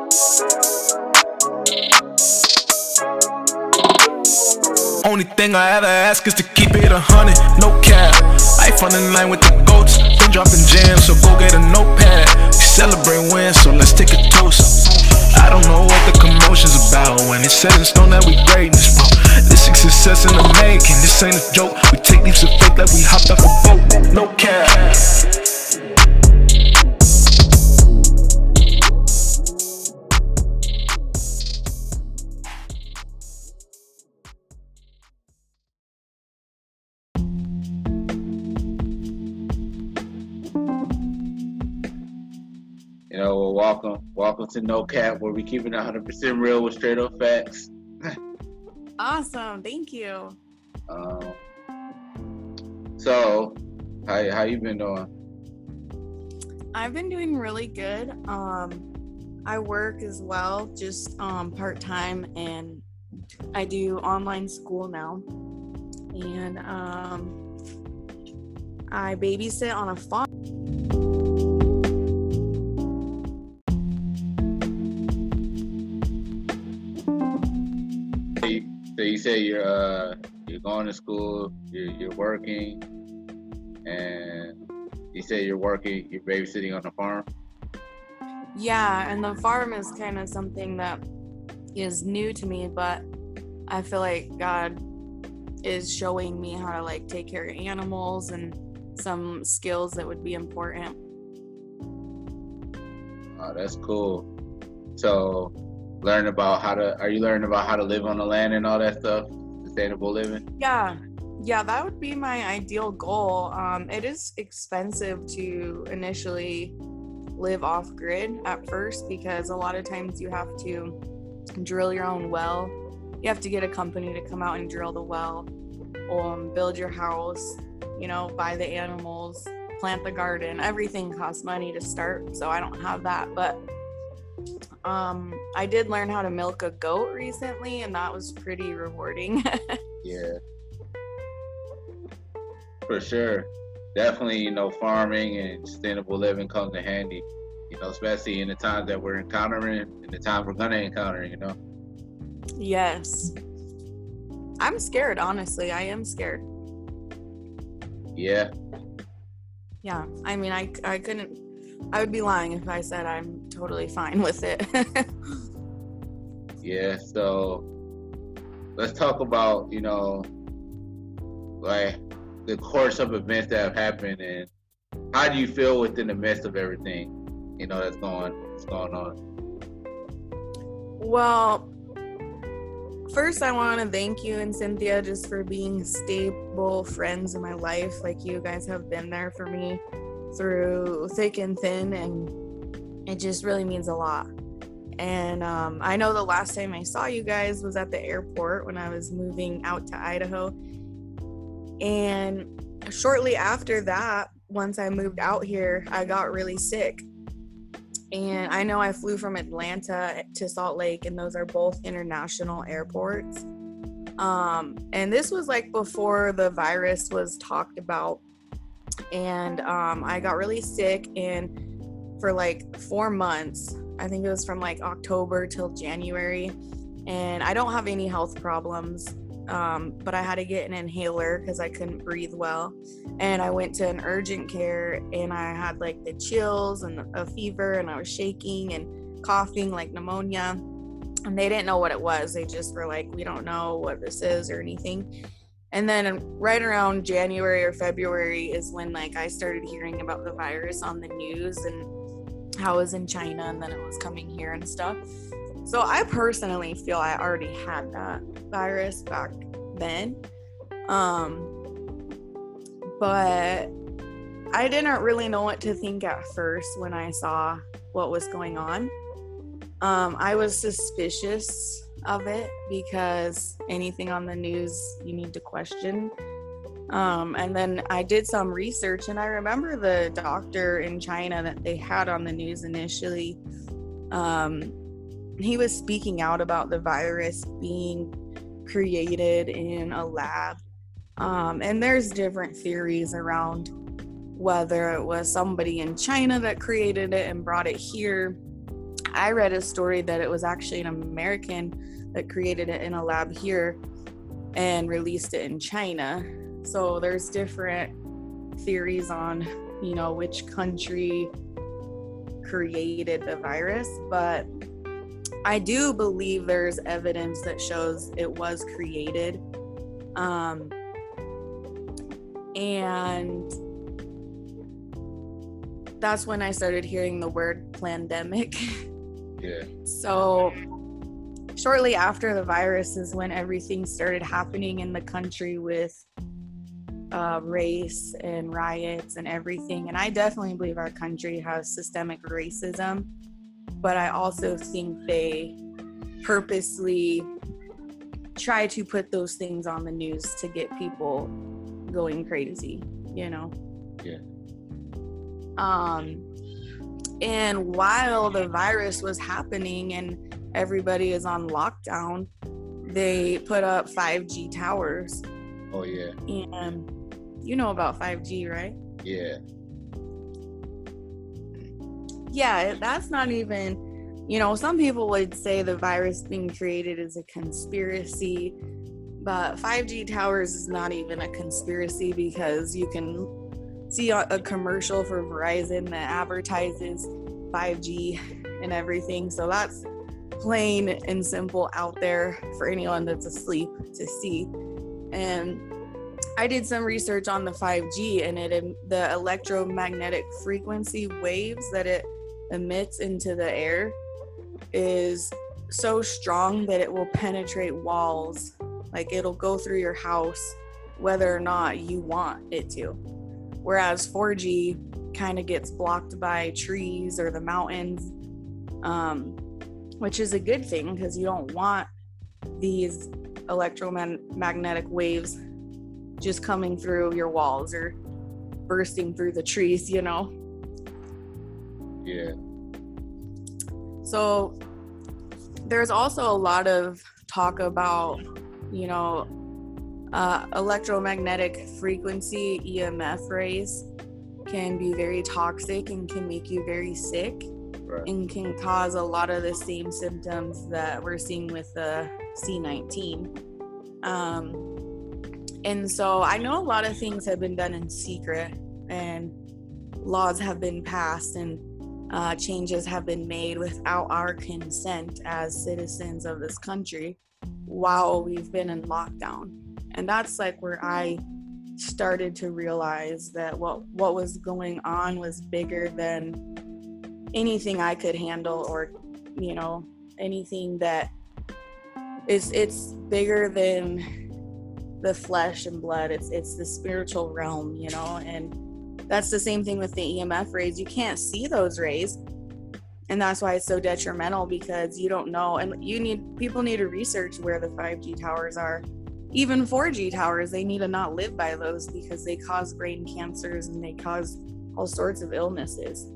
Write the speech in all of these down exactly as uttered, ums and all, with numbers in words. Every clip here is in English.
Only thing I ever ask is to keep it a hundred, no cap. Life on the line with the goats, been dropping jams, so go get a notepad. We celebrate wins, so let's take a toast. I don't know what the commotion's about when it's set in stone that we greatness, bro. This is success in the making, this ain't a joke. We take leaps of faith like we hopped off a boat, no cap. You know, well, welcome, welcome to No Cap, where we keep it one hundred percent real with straight up facts. Awesome, thank you. Um, so, how how you been doing? I've been doing really good. Um, I work as well, just um part time, and I do online school now. And um, I babysit on a farm. So you say you're uh you're going to school, you're you're working, and you say you're working, you're babysitting on a farm. Yeah, and the farm is kind of something that is new to me, but I feel like God is showing me how to like take care of animals and some skills that would be important. Oh, that's cool. So, learn about how to. Are you learning about how to live on the land and all that stuff? Sustainable living. Yeah, yeah, that would be my ideal goal. Um, it is expensive to initially live off grid at first because a lot of times you have to drill your own well. You have to get a company to come out and drill the well, um, build your house, you know, buy the animals, plant the garden. Everything costs money to start, so I don't have that, but um, I did learn how to milk a goat recently, and that was pretty rewarding. Yeah, for sure. Definitely, you know, farming and sustainable living comes in handy, you know, especially in the times that we're encountering and the time we're gonna encounter, you know. Yes. I'm scared, honestly. I am scared. Yeah. Yeah. I mean, I, I couldn't, I would be lying if I said I'm totally fine with it. Yeah. So let's talk about, you know, like the course of events that have happened, and how do you feel within the midst of everything, you know, that's going, that's going on? Well, first, I want to thank you and Cynthia just for being stable friends in my life. Like, you guys have been there for me through thick and thin, and it just really means a lot. And um, I know the last time I saw you guys was at the airport when I was moving out to Idaho. And shortly after that, once I moved out here, I got really sick. And I know I flew from Atlanta to Salt Lake, and those are both international airports. Um, and this was like before the virus was talked about. And um, I got really sick, and for like four months, I think it was from like October till January. And I don't have any health problems, um, but I had to get an inhaler because I couldn't breathe well. And I went to an urgent care, and I had like the chills and a fever, and I was shaking and coughing like pneumonia. And they didn't know what it was. They just were like, we don't know what this is or anything. And then right around January or February is when like I started hearing about the virus on the news and how it was in China, and then it was coming here and stuff. So I personally feel I already had that virus back then. Um, but I didn't really know what to think at first when I saw what was going on. Um, I was suspicious of it because anything on the news you need to question. Um, and then I did some research, and I remember the doctor in China that they had on the news initially. Um, he was speaking out about the virus being created in a lab. Um, and there's different theories around whether it was somebody in China that created it and brought it here. I read a story that it was actually an American that created it in a lab here and released it in China. So there's different theories on, you know, which country created the virus, but I do believe there's evidence that shows it was created. Um, and that's when I started hearing the word pandemic. Yeah. So shortly after the virus is when everything started happening in the country with uh, race and riots and everything. And I definitely believe our country has systemic racism, but I also think they purposely try to put those things on the news to get people going crazy, you know? Yeah. Um, and while the virus was happening and everybody is on lockdown, they put up five G towers. Oh, yeah. And you know about five G, right? Yeah. Yeah, that's not even, you know, some people would say the virus being created is a conspiracy, but five G towers is not even a conspiracy because you can see a, a commercial for Verizon that advertises five G and everything. So that's plain and simple out there for anyone that's asleep to see. And I did some research on the five G, and it the electromagnetic frequency waves that it emits into the air is so strong that it will penetrate walls. Like, it'll go through your house whether or not you want it to. Whereas four G kind of gets blocked by trees or the mountains, um, which is a good thing because you don't want these electromagnetic waves just coming through your walls or bursting through the trees, you know? Yeah. So there's also a lot of talk about, you know, uh, electromagnetic frequency E M F rays can be very toxic and can make you very sick. Right. And can cause a lot of the same symptoms that we're seeing with the C nineteen. Um, and so I know a lot of things have been done in secret, and laws have been passed, and uh, changes have been made without our consent as citizens of this country while we've been in lockdown. And that's like where I started to realize that what what was going on was bigger than anything I could handle, or, you know, anything that is, it's bigger than the flesh and blood. It's it's the spiritual realm, you know. And that's the same thing with the E M F rays. You can't see those rays, and that's why it's so detrimental, because you don't know. And you need people need to research where the five G towers are. Even four G towers, they need to not live by those because they cause brain cancers and they cause all sorts of illnesses.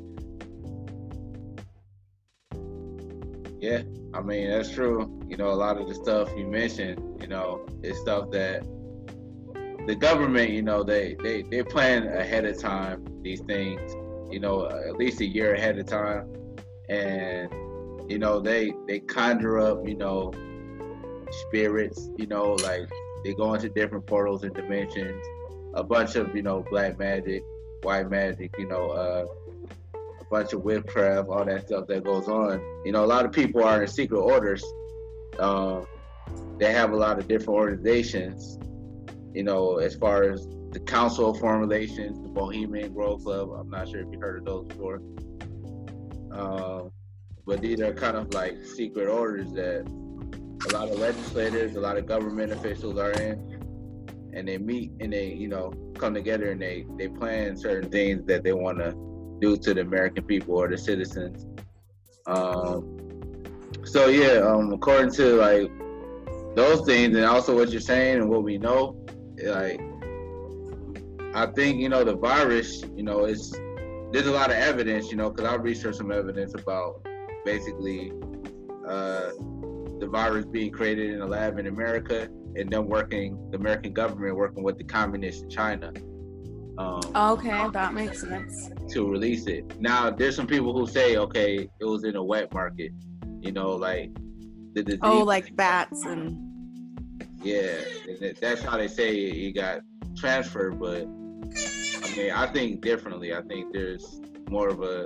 Yeah, I mean, that's true. You know, a lot of the stuff you mentioned, you know, is stuff that the government, you know, they, they, they plan ahead of time, these things, you know, at least a year ahead of time. And, you know, they, they conjure up, you know, spirits, you know, like they go into different portals and dimensions, a bunch of, you know, black magic, white magic, you know, uh, a bunch of witchcraft, all that stuff that goes on. You know, a lot of people are in secret orders. Um, they have a lot of different organizations, you know, as far as the Council of Foreign Relations, the Bohemian Grove Club. I'm not sure if you heard of those before. Um, but these are kind of like secret orders that a lot of legislators, a lot of government officials are in, and they meet and they, you know, come together and they, they plan certain things that they want to do to the American people or the citizens. Um, so yeah, um, according to like those things, and also what you're saying and what we know, like I think, you know, the virus, you know, it's there's a lot of evidence, you know, because I researched some evidence about basically uh, the virus being created in a lab in America, and them working, the American government working with the communists in China. Um, Okay, that makes sense. to release it. Now, there's some people who say, okay, it was in a wet market. You know, like the disease. Oh, like bats and. Yeah, that's how they say it got transferred. But I mean, I think differently. I think there's more of a.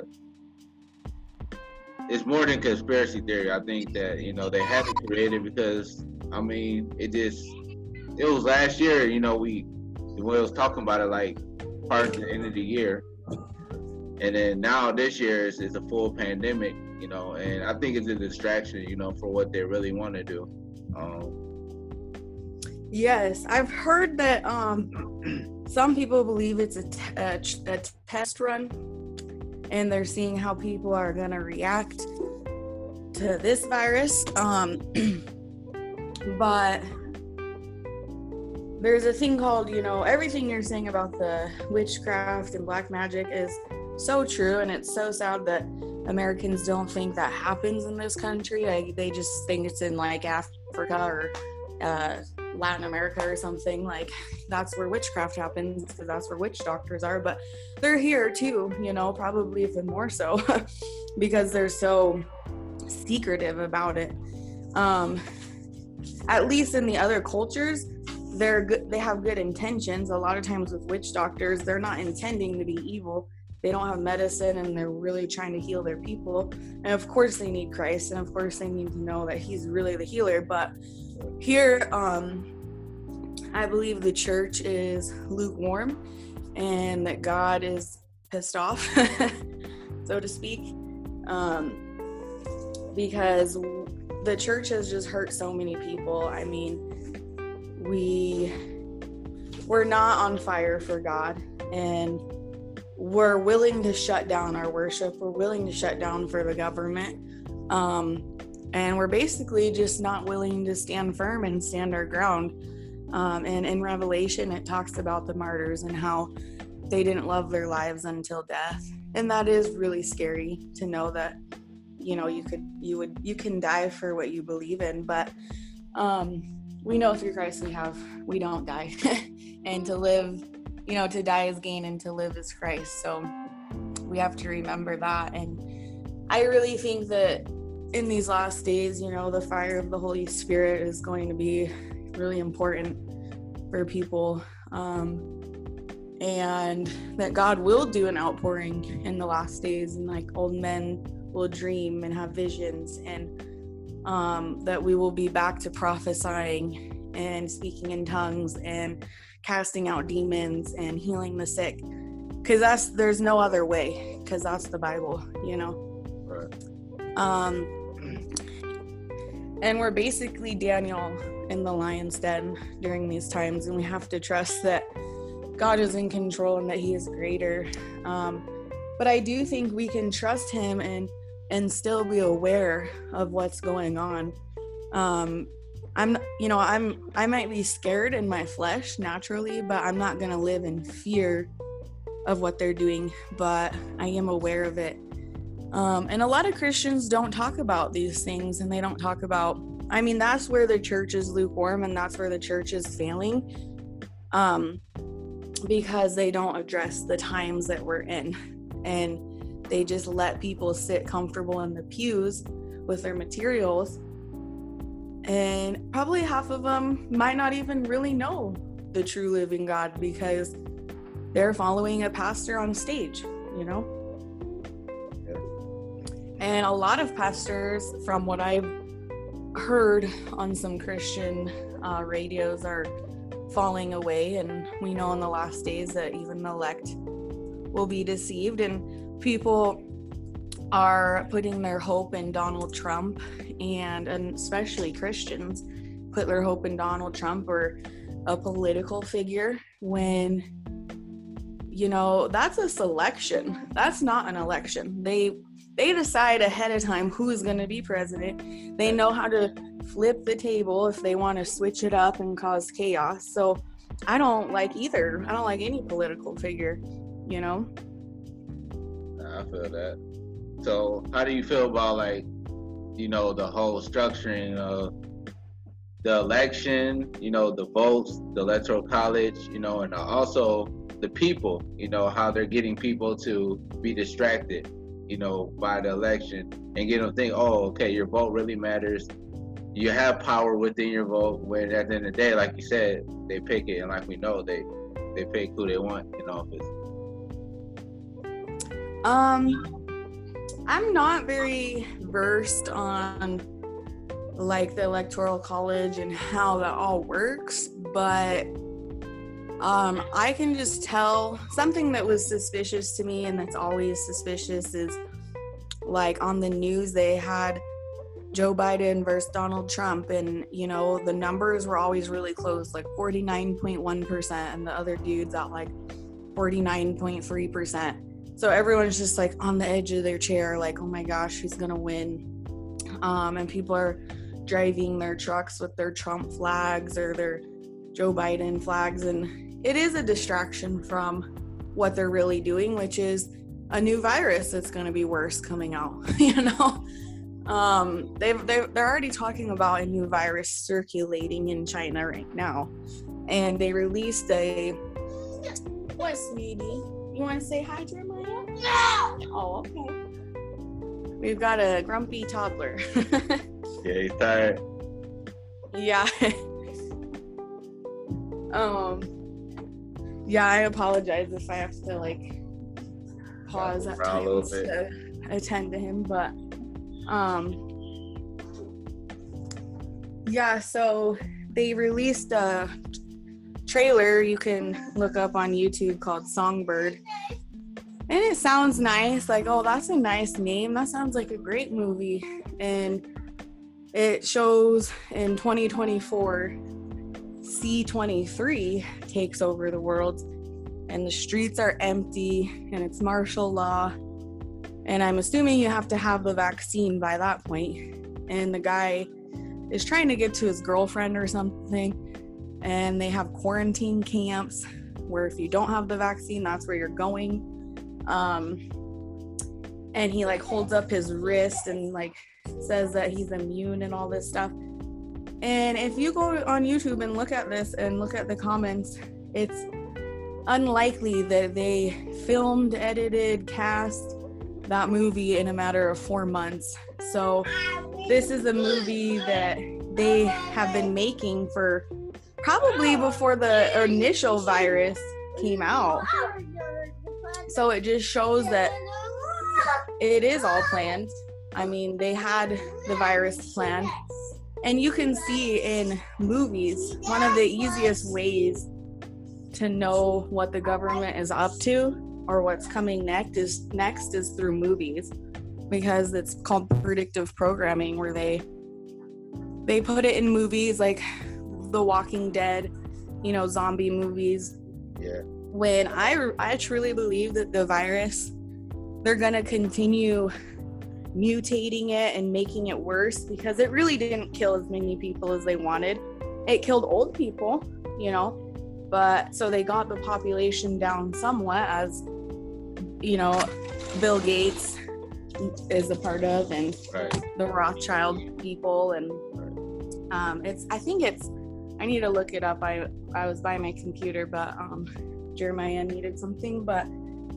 It's more than conspiracy theory. I think that, you know, they had to create it because, I mean, it just, it was last year, you know, we, we was talking about it like part of the end of the year. And then now this year is, is a full pandemic, you know, and I think it's a distraction, you know, for what they really want to do. Um, yes, I've heard that um, some people believe it's a, t- a, ch- a test run. And they're seeing how people are going to react to this virus. Um, but there's a thing called, you know, everything you're saying about the witchcraft and black magic is so true. And it's so sad that Americans don't think that happens in this country. Like, they just think it's in like Africa or uh, Latin America or something. Like, that's where witchcraft happens because that's where witch doctors are. But they're here too, you know, probably even more so because they're so secretive about it. Um, at least in the other cultures, they're good. They have good intentions. A lot of times with witch doctors, they're not intending to be evil. They don't have medicine and they're really trying to heal their people. And of course they need Christ. And of course they need to know that he's really the healer. But here, um, I believe the church is lukewarm and that God is pissed off, so to speak, um, because the church has just hurt so many people. I mean, we, we're not on fire for God, and we're willing to shut down our worship. We're willing to shut down for the government. Um, and we're basically just not willing to stand firm and stand our ground. Um, and in Revelation, it talks about the martyrs and how they didn't love their lives until death. And that is really scary to know that, you know, you could, you would, you can die for what you believe in, but, um, we know through Christ we have, we don't die. And to live, you know, to die is gain and to live is Christ. So we have to remember that. And I really think that in these last days, you know, the fire of the Holy Spirit is going to be really important for people. Um, and that God will do an outpouring in the last days, and like old men will dream and have visions, and um, that we will be back to prophesying and speaking in tongues and casting out demons and healing the sick, because that's there's no other way, because that's the Bible, you know. Right. Um, and we're basically Daniel in the lion's den during these times, and we have to trust that God is in control and that he is greater. Um, but I do think we can trust him and and still be aware of what's going on. Um, I'm, you know, I'm, I might be scared in my flesh naturally, but I'm not going to live in fear of what they're doing, but I am aware of it. Um, and a lot of Christians don't talk about these things, and they don't talk about, I mean, that's where the church is lukewarm, and that's where the church is failing, um, because they don't address the times that we're in, and they just let people sit comfortable in the pews with their materials, and probably half of them might not even really know the true living God because they're following a pastor on stage, you know? And a lot of pastors, from what I've heard on some Christian uh, radios, are falling away. And we know in the last days that even the elect will be deceived. And people are putting their hope in Donald Trump, and, and especially Christians put their hope in Donald Trump or a political figure when, you know, that's a selection. That's not an election. They They decide ahead of time who is going to be president. They know how to flip the table if they want to switch it up and cause chaos. So I don't like either. I don't like any political figure, you know? I feel that. So how do you feel about, like, you know, the whole structuring of the election, you know, the votes, the electoral college, you know, and also the people, you know, how they're getting people to be distracted, you know, by the election and get them to think, oh, okay, your vote really matters. You have power within your vote, when at the end of the day, like you said, they pick it, and like we know, they they pick who they want in office. Um, I'm not very versed on like the electoral college and how that all works, but um, I can just tell something that was suspicious to me, and that's always suspicious, is like on the news they had Joe Biden versus Donald Trump, and you know the numbers were always really close, like forty-nine point one percent, and the other dude's at like forty-nine point three percent. So everyone's just like on the edge of their chair, like, oh my gosh, who's gonna win? Um, and people are driving their trucks with their Trump flags or their Joe Biden flags, and it is a distraction from what they're really doing, which is a new virus that's going to be worse coming out. You know, um, they've, they've they're already talking about a new virus circulating in China right now, and they released a. What, sweetie? You want to say hi, Jeremiah? No. Oh, okay. We've got a grumpy toddler. Yeah, he's tired. Yeah. um. Yeah, I apologize if I have to like pause at times to attend to him, but um. Yeah, so they released a trailer you can look up on YouTube called Songbird. And it sounds nice, like, oh, that's a nice name. That sounds like a great movie. And it shows in twenty twenty-four, C twenty-three takes over the world, and the streets are empty, and it's martial law. And I'm assuming you have to have the vaccine by that point. And the guy is trying to get to his girlfriend or something, and they have quarantine camps where if you don't have the vaccine, that's where you're going. Um, and he like holds up his wrist and like says that he's immune and all this stuff. And if you go on YouTube and look at this and look at the comments, it's unlikely that they filmed, edited, cast that movie in a matter of four months. So this is a movie that they have been making for probably before the initial virus came out. So it just shows that it is all planned. I mean, they had the virus planned. And you can see in movies, one of the easiest ways to know what the government is up to or what's coming next is next is through movies, because it's called predictive programming, where they they put it in movies like The Walking Dead, you know, zombie movies. Yeah. When I, I truly believe that the virus, they're going to continue mutating it and making it worse, because it really didn't kill as many people as they wanted. It killed old people, you know, but so they got the population down somewhat, as, you know, Bill Gates is a part of, and right. the Rothschild people. And um, it's, I think it's, I need to look it up. I, I was by my computer, but um, Jeremiah needed something, but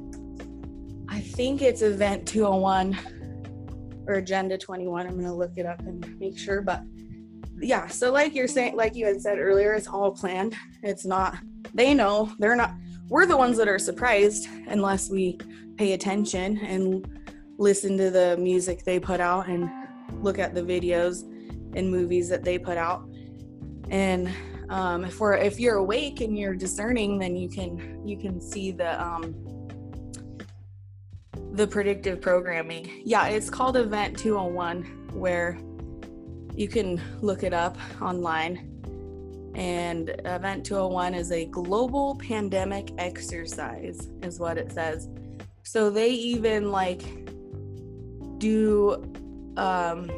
I think it's Event two oh one or Agenda twenty-one. I'm going to look it up and make sure. But yeah, so like you're saying, like you had said earlier, it's all planned. It's not, they know, they're not, we're the ones that are surprised unless we pay attention and listen to the music they put out and look at the videos and movies that they put out. And um, if we're if you're awake and you're discerning, then you can you can see the um, the predictive programming. Yeah, it's called Event two oh one, where you can look it up online. And Event two oh one is a global pandemic exercise, is what it says. So they even like do um,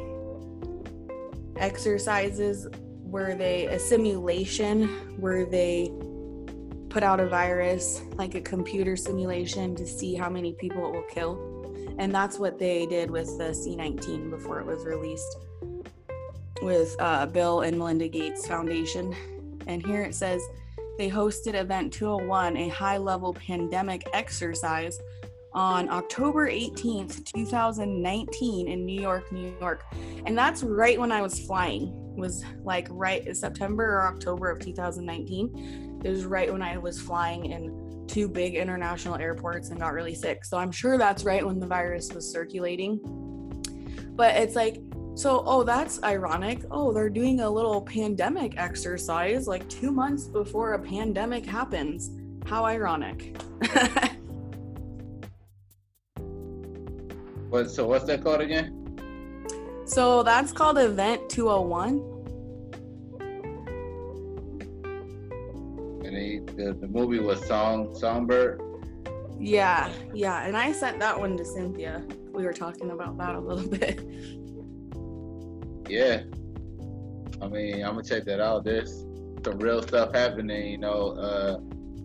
exercises where they, a simulation where they put out a virus, like a computer simulation, to see how many people it will kill. And that's what they did with the C nineteen before it was released. with uh, Bill and Melinda Gates Foundation. And here it says, they hosted Event two oh one, a high-level pandemic exercise on October eighteenth, twenty nineteen in New York, New York. And that's right when I was flying. It was like right September or October of two thousand nineteen. It was right when I was flying in two big international airports and got really sick. So I'm sure that's right when the virus was circulating. But it's like, so, oh, that's ironic. Oh, they're doing a little pandemic exercise like two months before a pandemic happens. How ironic. What, so what's that called again? So that's called Event two oh one. And they, the, the movie was Song Songbird. Yeah, yeah. And I sent that one to Cynthia. We were talking about that a little bit. Yeah. I mean, I'm gonna check that out. There's some real stuff happening, you know. Uh,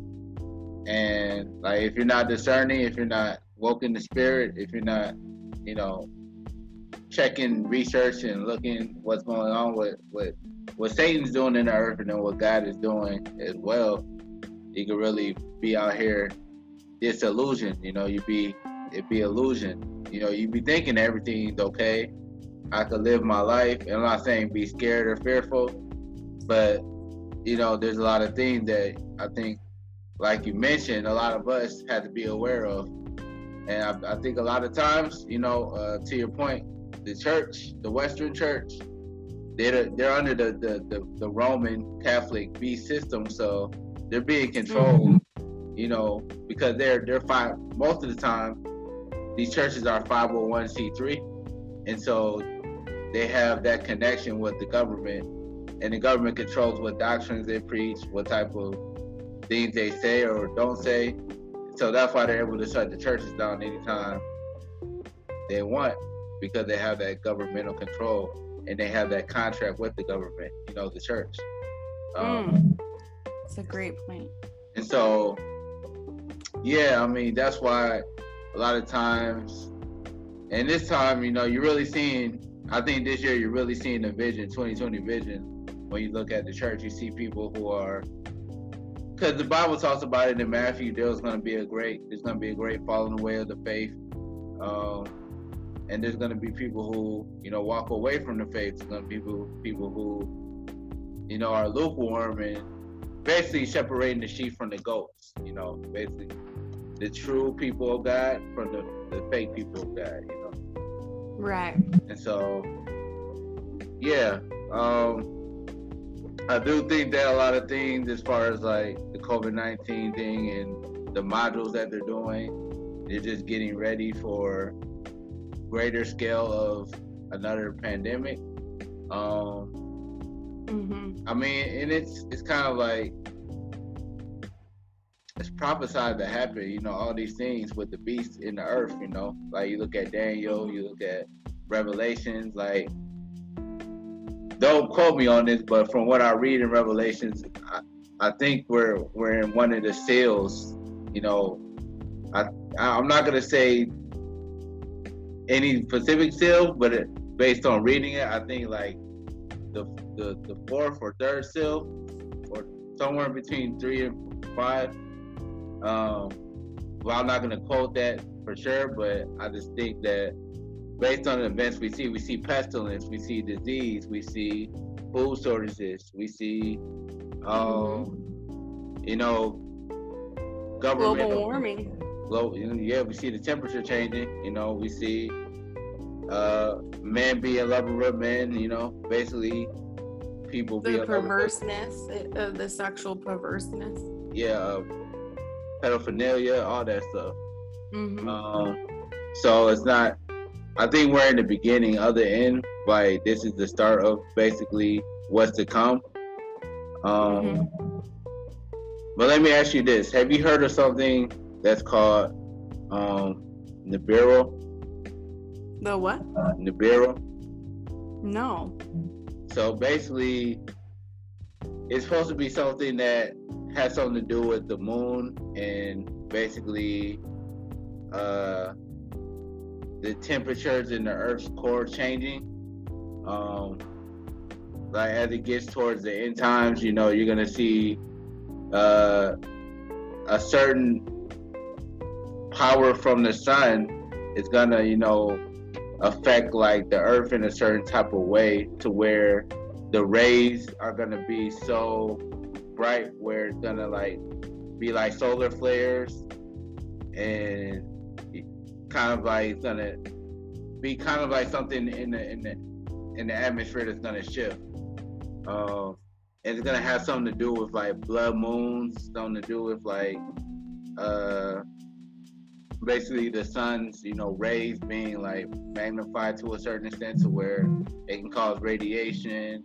and like, if you're not discerning, if you're not woke in the spirit, if you're not, you know, checking research and looking what's going on with, with what Satan's doing in the earth and then what God is doing as well, you could really be out here disillusioned. You know, you be it be illusion. You know, you be thinking everything's okay. I could live my life. And I'm not saying be scared or fearful, but you know, there's a lot of things that I think, like you mentioned, a lot of us have to be aware of. And I, I think a lot of times, you know, uh, to your point, the church, the Western church, they're they're under the the, the, the Roman Catholic beast system, so they're being controlled. Mm-hmm. You know, because they're they're five. Most of the time, these churches are five oh one c three, and so they have that connection with the government, and the government controls what doctrines they preach, what type of things they say or don't say. So that's why they're able to shut the churches down anytime they want, because they have that governmental control and they have that contract with the government, you know, the church. Um, mm, that's a great point. And so, yeah, I mean, that's why a lot of times, and this time, you know, you're really seeing, I think this year you're really seeing the vision, twenty twenty vision. When you look at the church, you see people who are, because the Bible talks about it in Matthew, there's going to be a great, there's going to be a great falling away of the faith. Um, and there's going to be people who, you know, walk away from the faith. There's going to be people, people who, you know, are lukewarm and basically separating the sheep from the goats, you know, basically the true people of God from the, the fake people of God, you know. Right. And so, yeah, um, I do think that a lot of things as far as like the COVID nineteen thing and the modules that they're doing, they're just getting ready for greater scale of another pandemic. Um, mm-hmm. I mean, and it's it's kind of like it's prophesied to happen, you know, all these things with the beast in the earth, you know, like you look at Daniel, you look at Revelations, like, don't quote me on this, but from what I read in Revelations, I, I think we're we're in one of the seals, you know. I I'm not gonna say any specific seal, but it, based on reading it, I think like the the the fourth or third seal, or somewhere between three and five. Um, well, I'm not gonna quote that for sure, but I just think that based on the events we see, we see pestilence, we see disease, we see food shortages, we see, um, mm-hmm. you know, government. Global warming. Global, yeah, we see the temperature changing, you know, we see uh, men being loving with men, you know, basically people the being perverseness, uh, the sexual perverseness. Yeah, uh, pedophilia, all that stuff. Mm-hmm. Um, so it's not, I think we're in the beginning, other end, like this is the start of basically what's to come. Um, mm-hmm. But let me ask you this. Have you heard of something that's called um, Nibiru? The what? Uh, Nibiru? No. So basically, it's supposed to be something that has something to do with the moon and basically uh, the temperatures in the Earth's core changing. Um, like as it gets towards the end times, you know, you're gonna see uh, a certain power from the sun is gonna, you know, affect like the earth in a certain type of way to where the rays are gonna be so bright where it's gonna like be like solar flares, and kind of like it's gonna be kind of like something in the in the in the atmosphere that's gonna shift. Um, and it's gonna have something to do with like blood moons, something to do with like uh, basically the sun's, you know, rays being like magnified to a certain extent to where it can cause radiation.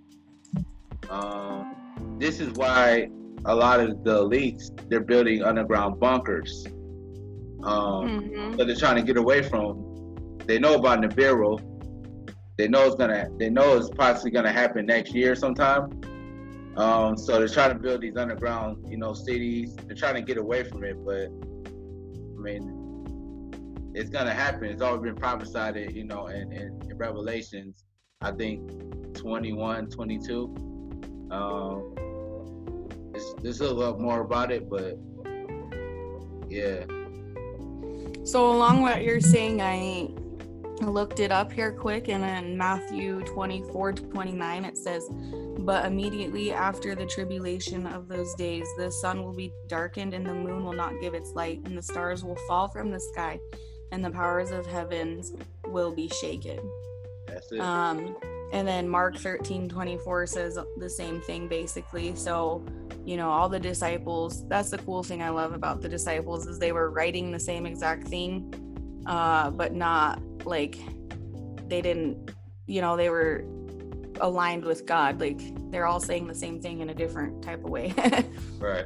Um, this is why a lot of the elites, they're building underground bunkers. Um, mm-hmm. So they're trying to get away from. They know about Nibiru. They know it's gonna. They know it's possibly gonna happen next year sometime. Um, so they're trying to build these underground, you know, cities. They're trying to get away from it, but I mean, it's gonna happen. It's already been prophesied, you know, in, in, in Revelations. I think twenty-one, twenty-two. Um, there's, there's a lot more about it, but yeah. So along what you're saying, I looked it up here quick, and in Matthew twenty-four to twenty-nine, it says, "But immediately after the tribulation of those days, the sun will be darkened, and the moon will not give its light, and the stars will fall from the sky, and the powers of heavens will be shaken." That's it. Um, and then Mark thirteen twenty-four says the same thing, basically. So, you know, all the disciples, that's the cool thing I love about the disciples, is they were writing the same exact thing, uh, but not like they didn't, you know, they were aligned with God. Like they're all saying the same thing in a different type of way. Right.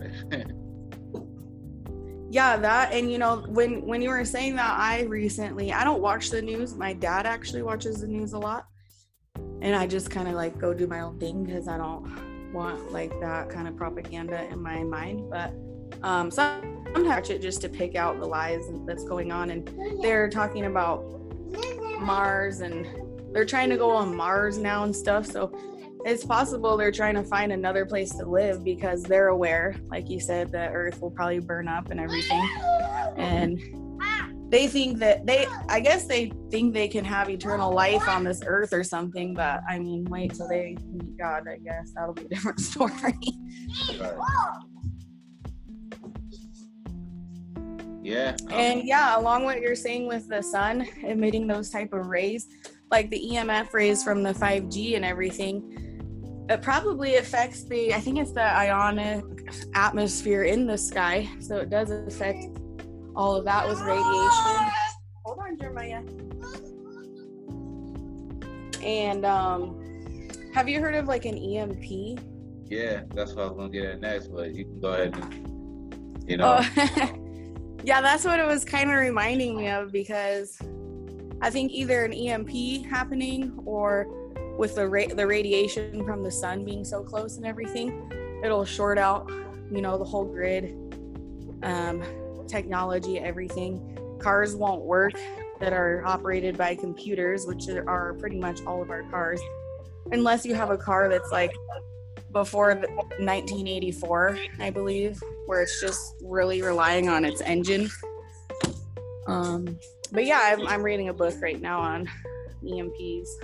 Yeah, that, and you know, when when you were saying that, I recently, I don't watch the news. My dad actually watches the news a lot, and I just kind of like go do my own thing because I don't want like that kind of propaganda in my mind. But um sometimes I watch it just to pick out the lies that's going on, and they're talking about Mars, and they're trying to go on Mars now and stuff. So it's possible they're trying to find another place to live because they're aware, like you said, that Earth will probably burn up and everything. And they think that they, I guess they think they can have eternal life on this Earth or something. But I mean, wait till they meet God, I guess. That'll be a different story. Yeah. And yeah, along what you're saying with the sun emitting those type of rays, like the E M F rays from the five G and everything, it probably affects the, I think it's the ionic atmosphere in the sky. So it does affect all of that with radiation. Hold on, Jeremiah. And um, have you heard of like an E M P? Yeah, that's what I was gonna get at next, but you can go ahead and, you know. Oh. Yeah, that's what it was kind of reminding me of, because I think either an E M P happening, or with the ra- the radiation from the sun being so close and everything, it'll short out, you know, the whole grid, um, technology, everything. Cars won't work that are operated by computers, which are pretty much all of our cars, unless you have a car that's like before the nineteen eighty-four, I believe, where it's just really relying on its engine. Um, but yeah, I'm, I'm reading a book right now on E M Ps.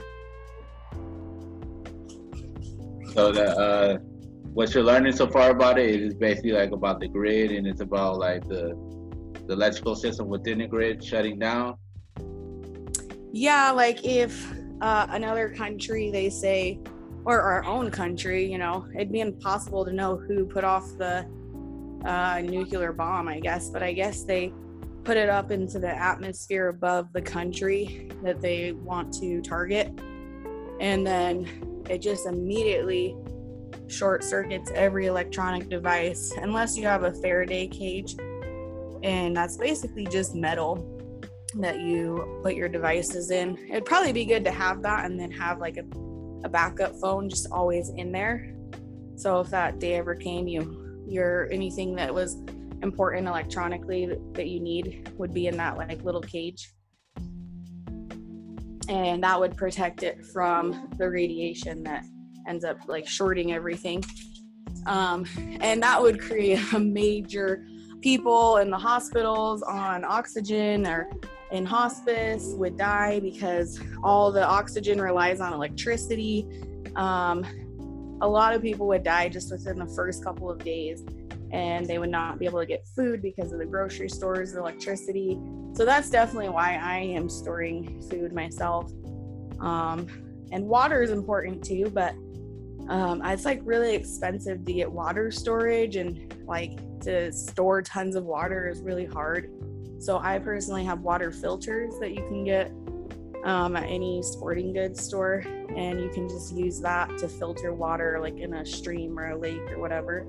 So the uh, what you're learning so far about it is basically like about the grid, and it's about like the the electrical system within the grid shutting down. Yeah, like if uh, another country, they say, or our own country, you know, it'd be impossible to know who put off the uh, nuclear bomb, I guess. But I guess they put it up into the atmosphere above the country that they want to target. And then it just immediately short circuits every electronic device, unless you have a Faraday cage. And that's basically just metal that you put your devices in. It'd probably be good to have that, and then have like a, a backup phone just always in there. So if that day ever came, you your anything that was important electronically that, that you need would be in that like little cage. And that would protect it from the radiation that ends up like shorting everything. Um, and that would create a major people in the hospitals on oxygen or in hospice would die because all the oxygen relies on electricity. Um, a lot of people would die just within the first couple of days, and they would not be able to get food because of the grocery stores, the electricity. So that's definitely why I am storing food myself. Um, and water is important too, but um, it's like really expensive to get water storage, and like to store tons of water is really hard. So I personally have water filters that you can get um, at any sporting goods store, and you can just use that to filter water like in a stream or a lake or whatever.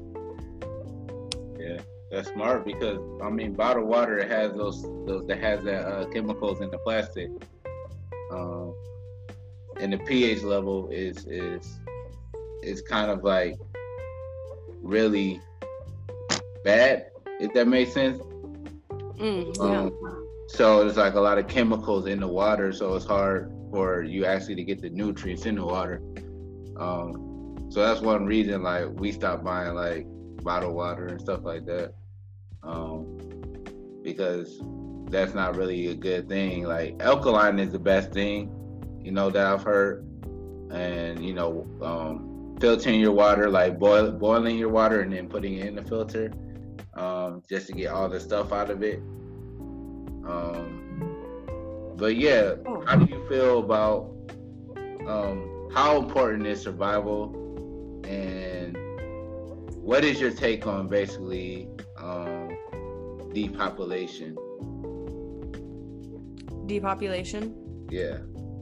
Yeah, that's smart because I mean, bottled water it has those those that has that uh, chemicals in the plastic, um, and the pH level is is is kind of like really bad, if that makes sense. Mm, yeah. Um, so there's like a lot of chemicals in the water, so it's hard for you actually to get the nutrients in the water. Um, so that's one reason like we stopped buying like bottled water and stuff like that, um, because that's not really a good thing. Like alkaline is the best thing, you know, that I've heard, and you know, um, filtering your water, like boil, boiling your water and then putting it in the filter. Um, just to get all the stuff out of it. Um, but yeah, how do you feel about um, how important is survival, and what is your take on basically um, depopulation? Depopulation? Yeah.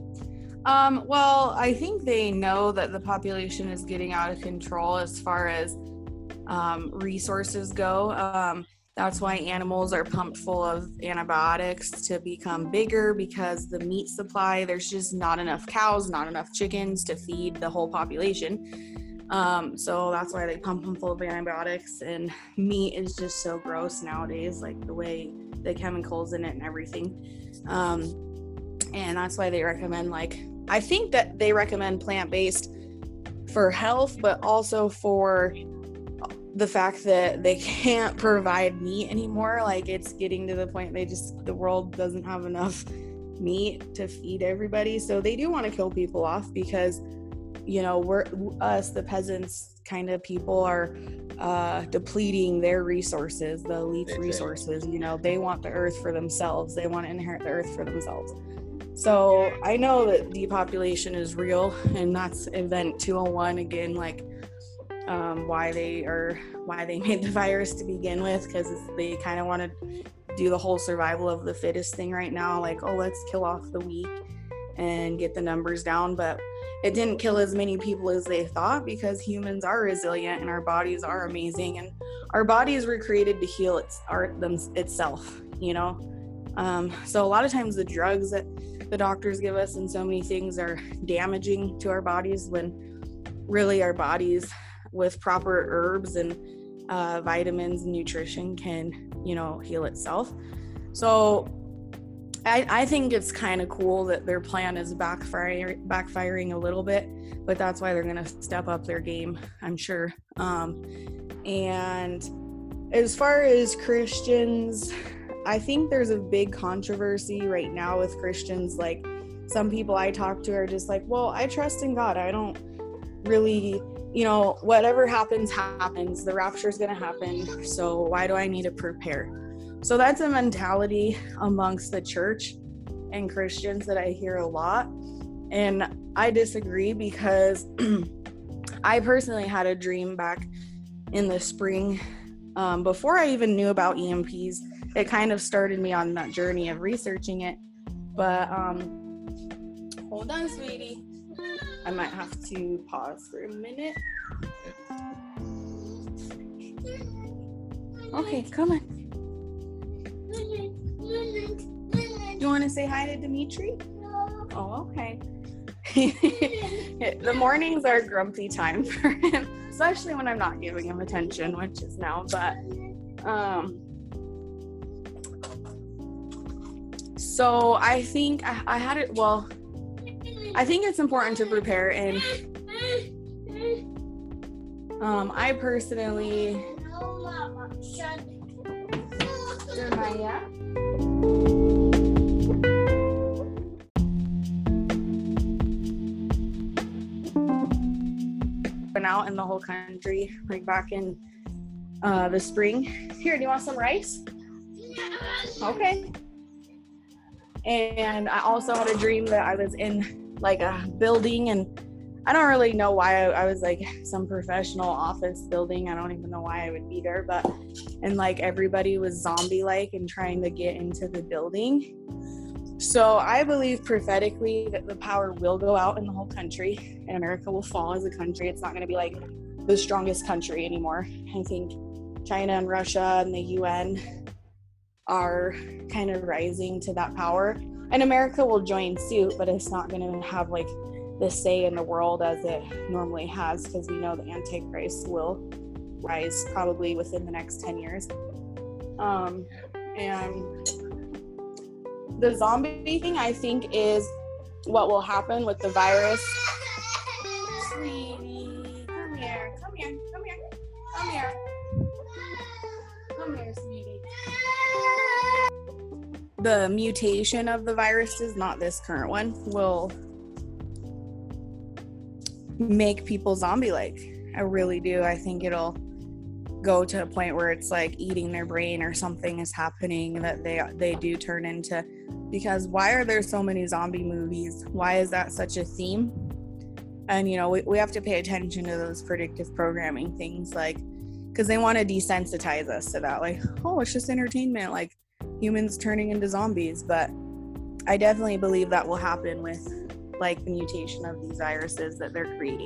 Um, well, I think they know that the population is getting out of control as far as um, resources go. Um, that's why animals are pumped full of antibiotics to become bigger, because the meat supply, there's just not enough cows, not enough chickens to feed the whole population. Um, so that's why they pump them full of antibiotics, and meat is just so gross nowadays, like the way the chemicals in it and everything. Um, and that's why they recommend, like, I think that they recommend plant-based for health, but also for the fact that they can't provide meat anymore. Like, it's getting to the point they just, the world doesn't have enough meat to feed everybody. So they do want to kill people off because, you know, we're, us, the peasants kind of people are uh, depleting their resources, the elite's resources. You know, they want the earth for themselves. They want to inherit the earth for themselves. So I know that depopulation is real, and that's event two oh one again, like um, why they are why they made the virus to begin with, because they kind of want to do the whole survival of the fittest thing right now, like, oh, let's kill off the weak and get the numbers down. But it didn't kill as many people as they thought, because humans are resilient and our bodies are amazing, and our bodies were created to heal its, our, them, itself, you know. Um, so a lot of times the drugs that the doctors give us and so many things are damaging to our bodies, when really our bodies with proper herbs and uh, vitamins and nutrition can, you know, heal itself. So I, I think it's kind of cool that their plan is backfiring, backfiring a little bit, but that's why they're going to step up their game, I'm sure. Um, and as far as Christians, I think there's a big controversy right now with Christians. Like, some people I talk to are just like, well, I trust in God. I don't really, you know, whatever happens, happens. The rapture is going to happen. So why do I need to prepare? So that's a mentality amongst the church and Christians that I hear a lot. And I disagree, because I personally had a dream back in the spring. Um, before I even knew about E M Ps, it kind of started me on that journey of researching it. But um, hold on, sweetie. I might have to pause for a minute. Okay, come on. You want to say hi to Dimitri? Oh, okay. The mornings are grumpy time for him, especially when I'm not giving him attention, which is now. But um, so I think I, I had it. Well, I think it's important to prepare, and Um, I personally, Jeremiah. Been out in the whole country, like back in uh, the spring. Here, do you want some rice? Okay. And I also had a dream that I was in like a building, and I don't really know why I, I was like some professional office building. I don't even know why I would be there, but and like everybody was zombie-like and trying to get into the building. So I believe prophetically that the power will go out in the whole country and America will fall as a country. It's not going to be like the strongest country anymore. I think China and Russia and the U N are kind of rising to that power, and America will join suit, but it's not going to have like the say in the world as it normally has, because we know the Antichrist will rise probably within the next ten years. Um, and the zombie thing, I think, is what will happen with the virus. Sweetie, come here, come here, come here, come here. Come here, sweetie. The mutation of the viruses, not this current one, will make people zombie-like. I really do. I think it'll go to a point where it's like eating their brain or something is happening that they they do turn into. Because why are there so many zombie movies? Why is that such a theme? And you know, we, we have to pay attention to those predictive programming things, like, because they want to desensitize us to that, like, oh, it's just entertainment, like humans turning into zombies. But I definitely believe that will happen with like the mutation of these viruses that they're creating.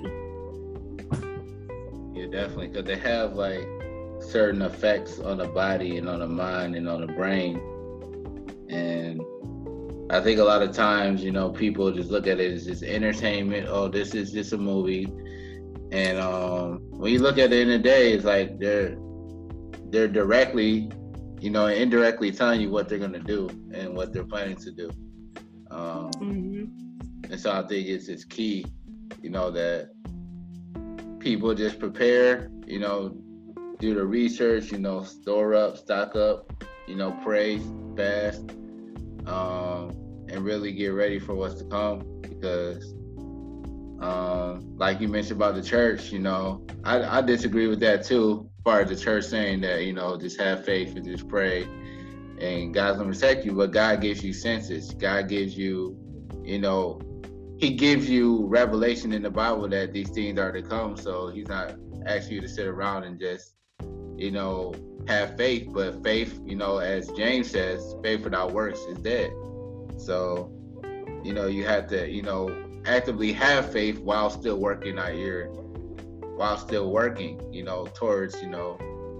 Yeah, definitely, because they have like certain effects on the body and on the mind and on the brain. And I think a lot of times, you know, people just look at it as just entertainment. Oh, this is just a movie. And um, when you look at it in the day, it's like they're they're directly, you know, indirectly telling you what they're gonna do and what they're planning to do. Um, mm-hmm. And so I think it's it's key, you know, that people just prepare, you know, do the research, you know, store up, stock up, you know, pray, fast, um, and really get ready for what's to come. Because, um, like you mentioned about the church, you know, I, I disagree with that too, as far as the church saying that, you know, just have faith and just pray and God's gonna protect you. But God gives you senses. God gives you, you know, He gives you revelation in the Bible that these things are to come. So He's not asking you to sit around and just, you know, have faith. But faith, you know, as James says, faith without works is dead. So, you know, you have to, you know, actively have faith while still working out your, while still working, you know, towards, you know,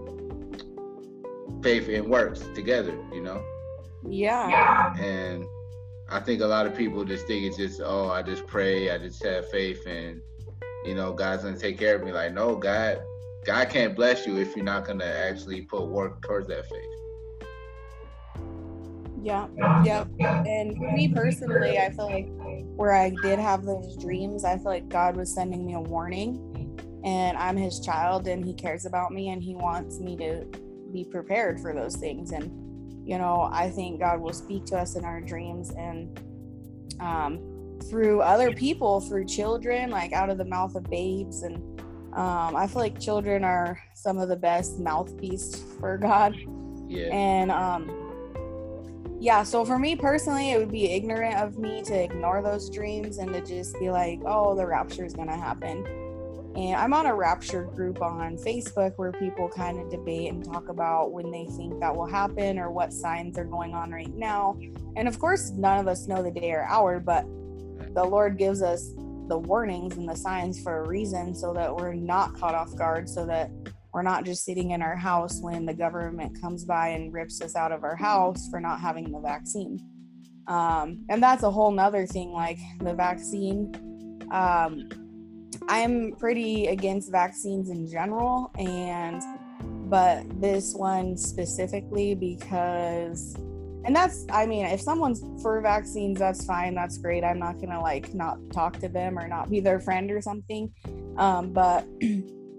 faith and works together, you know? Yeah. And I think a lot of people just think it's just, oh, I just pray, I just have faith, and, you know, God's gonna take care of me. Like, no, God, God can't bless you if you're not gonna actually put work towards that faith. Yeah, yeah. And for me personally, I feel like where I did have those dreams, I feel like God was sending me a warning, and I'm His child, and He cares about me, and He wants me to be prepared for those things. And you know, I think God will speak to us in our dreams, and um, through other people, through children, like out of the mouth of babes. And um, I feel like children are some of the best mouthpiece for God. Yeah. And um, yeah, so for me personally, it would be ignorant of me to ignore those dreams and to just be like, oh, the rapture is going to happen. And I'm on a rapture group on Facebook where people kind of debate and talk about when they think that will happen or what signs are going on right now. And of course, none of us know the day or hour, but the Lord gives us the warnings and the signs for a reason, so that we're not caught off guard, so that we're not just sitting in our house when the government comes by and rips us out of our house for not having the vaccine. Um, and that's a whole nother thing, like the vaccine. Um, I'm pretty against vaccines in general, and but this one specifically because, and that's, I mean, if someone's for vaccines, that's fine, that's great. I'm not gonna like not talk to them or not be their friend or something. Um, but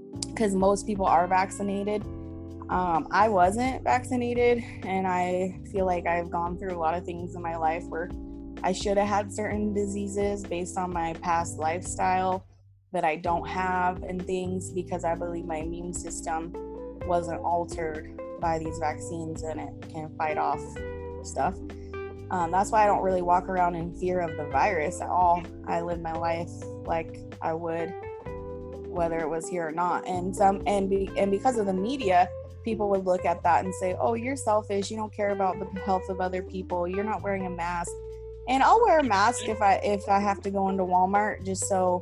because most people are vaccinated. Um, I wasn't vaccinated, and I feel like I've gone through a lot of things in my life where I should have had certain diseases based on my past lifestyle that I don't have, and things because I believe my immune system wasn't altered by these vaccines and it can fight off stuff. Um, that's why I don't really walk around in fear of the virus at all. I live my life like I would whether it was here or not. And some and be, and because of the media, people would look at that and say, oh, you're selfish, you don't care about the health of other people, you're not wearing a mask. And I'll wear a mask if I if I have to go into Walmart, just so,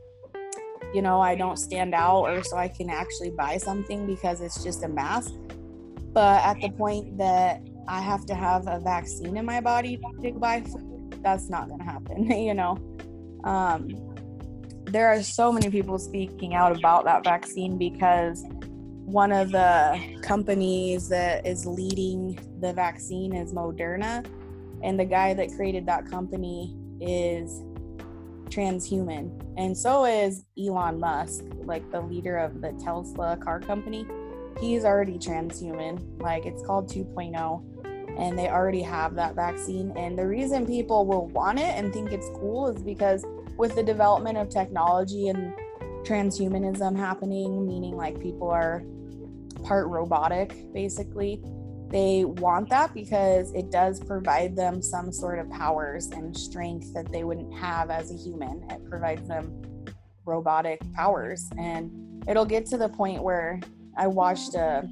you know, I don't stand out, or so I can actually buy something because it's just a mask. But at the point that I have to have a vaccine in my body to buy food, that's not going to happen, you know. Um, there are so many people speaking out about that vaccine because one of the companies that is leading the vaccine is Moderna, and the guy that created that company is transhuman, and so is Elon Musk, like the leader of the Tesla car company. He's already transhuman, like it's called two point oh, and they already have that vaccine. And the reason people will want it and think it's cool is because with the development of technology and transhumanism happening, meaning like people are part robotic, basically, they want that because it does provide them some sort of powers and strength that they wouldn't have as a human. It provides them robotic powers, and it'll get to the point where I watched a,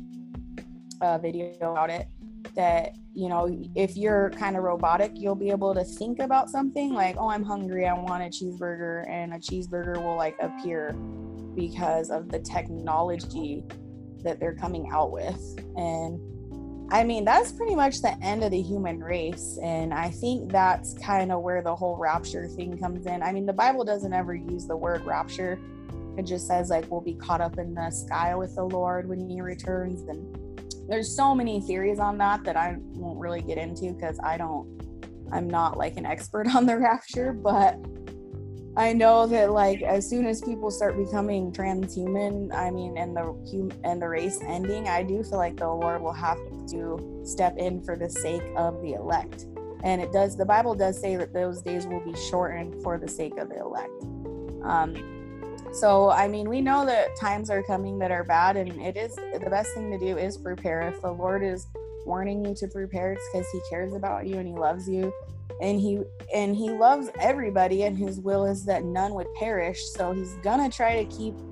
a video about it that, you know, if you're kind of robotic, you'll be able to think about something like, oh, I'm hungry, I want a cheeseburger, and a cheeseburger will like appear because of the technology that they're coming out with. And I mean, that's pretty much the end of the human race. And I think that's kind of where the whole rapture thing comes in. I mean, the Bible doesn't ever use the word rapture. It just says like we'll be caught up in the sky with the Lord when he returns. And there's so many theories on that that I won't really get into because I don't, I'm not like an expert on the rapture, but I know that like as soon as people start becoming transhuman, I mean, and the hum- and the race ending, I do feel like the Lord will have to step in for the sake of the elect. And it does, the Bible does say that those days will be shortened for the sake of the elect. Um, so, I mean, we know that times are coming that are bad, and it is, the best thing to do is prepare. If the Lord is warning you to prepare, it's because he cares about you and he loves you. And he and he loves everybody, and his will is that none would perish. So he's gonna try to keep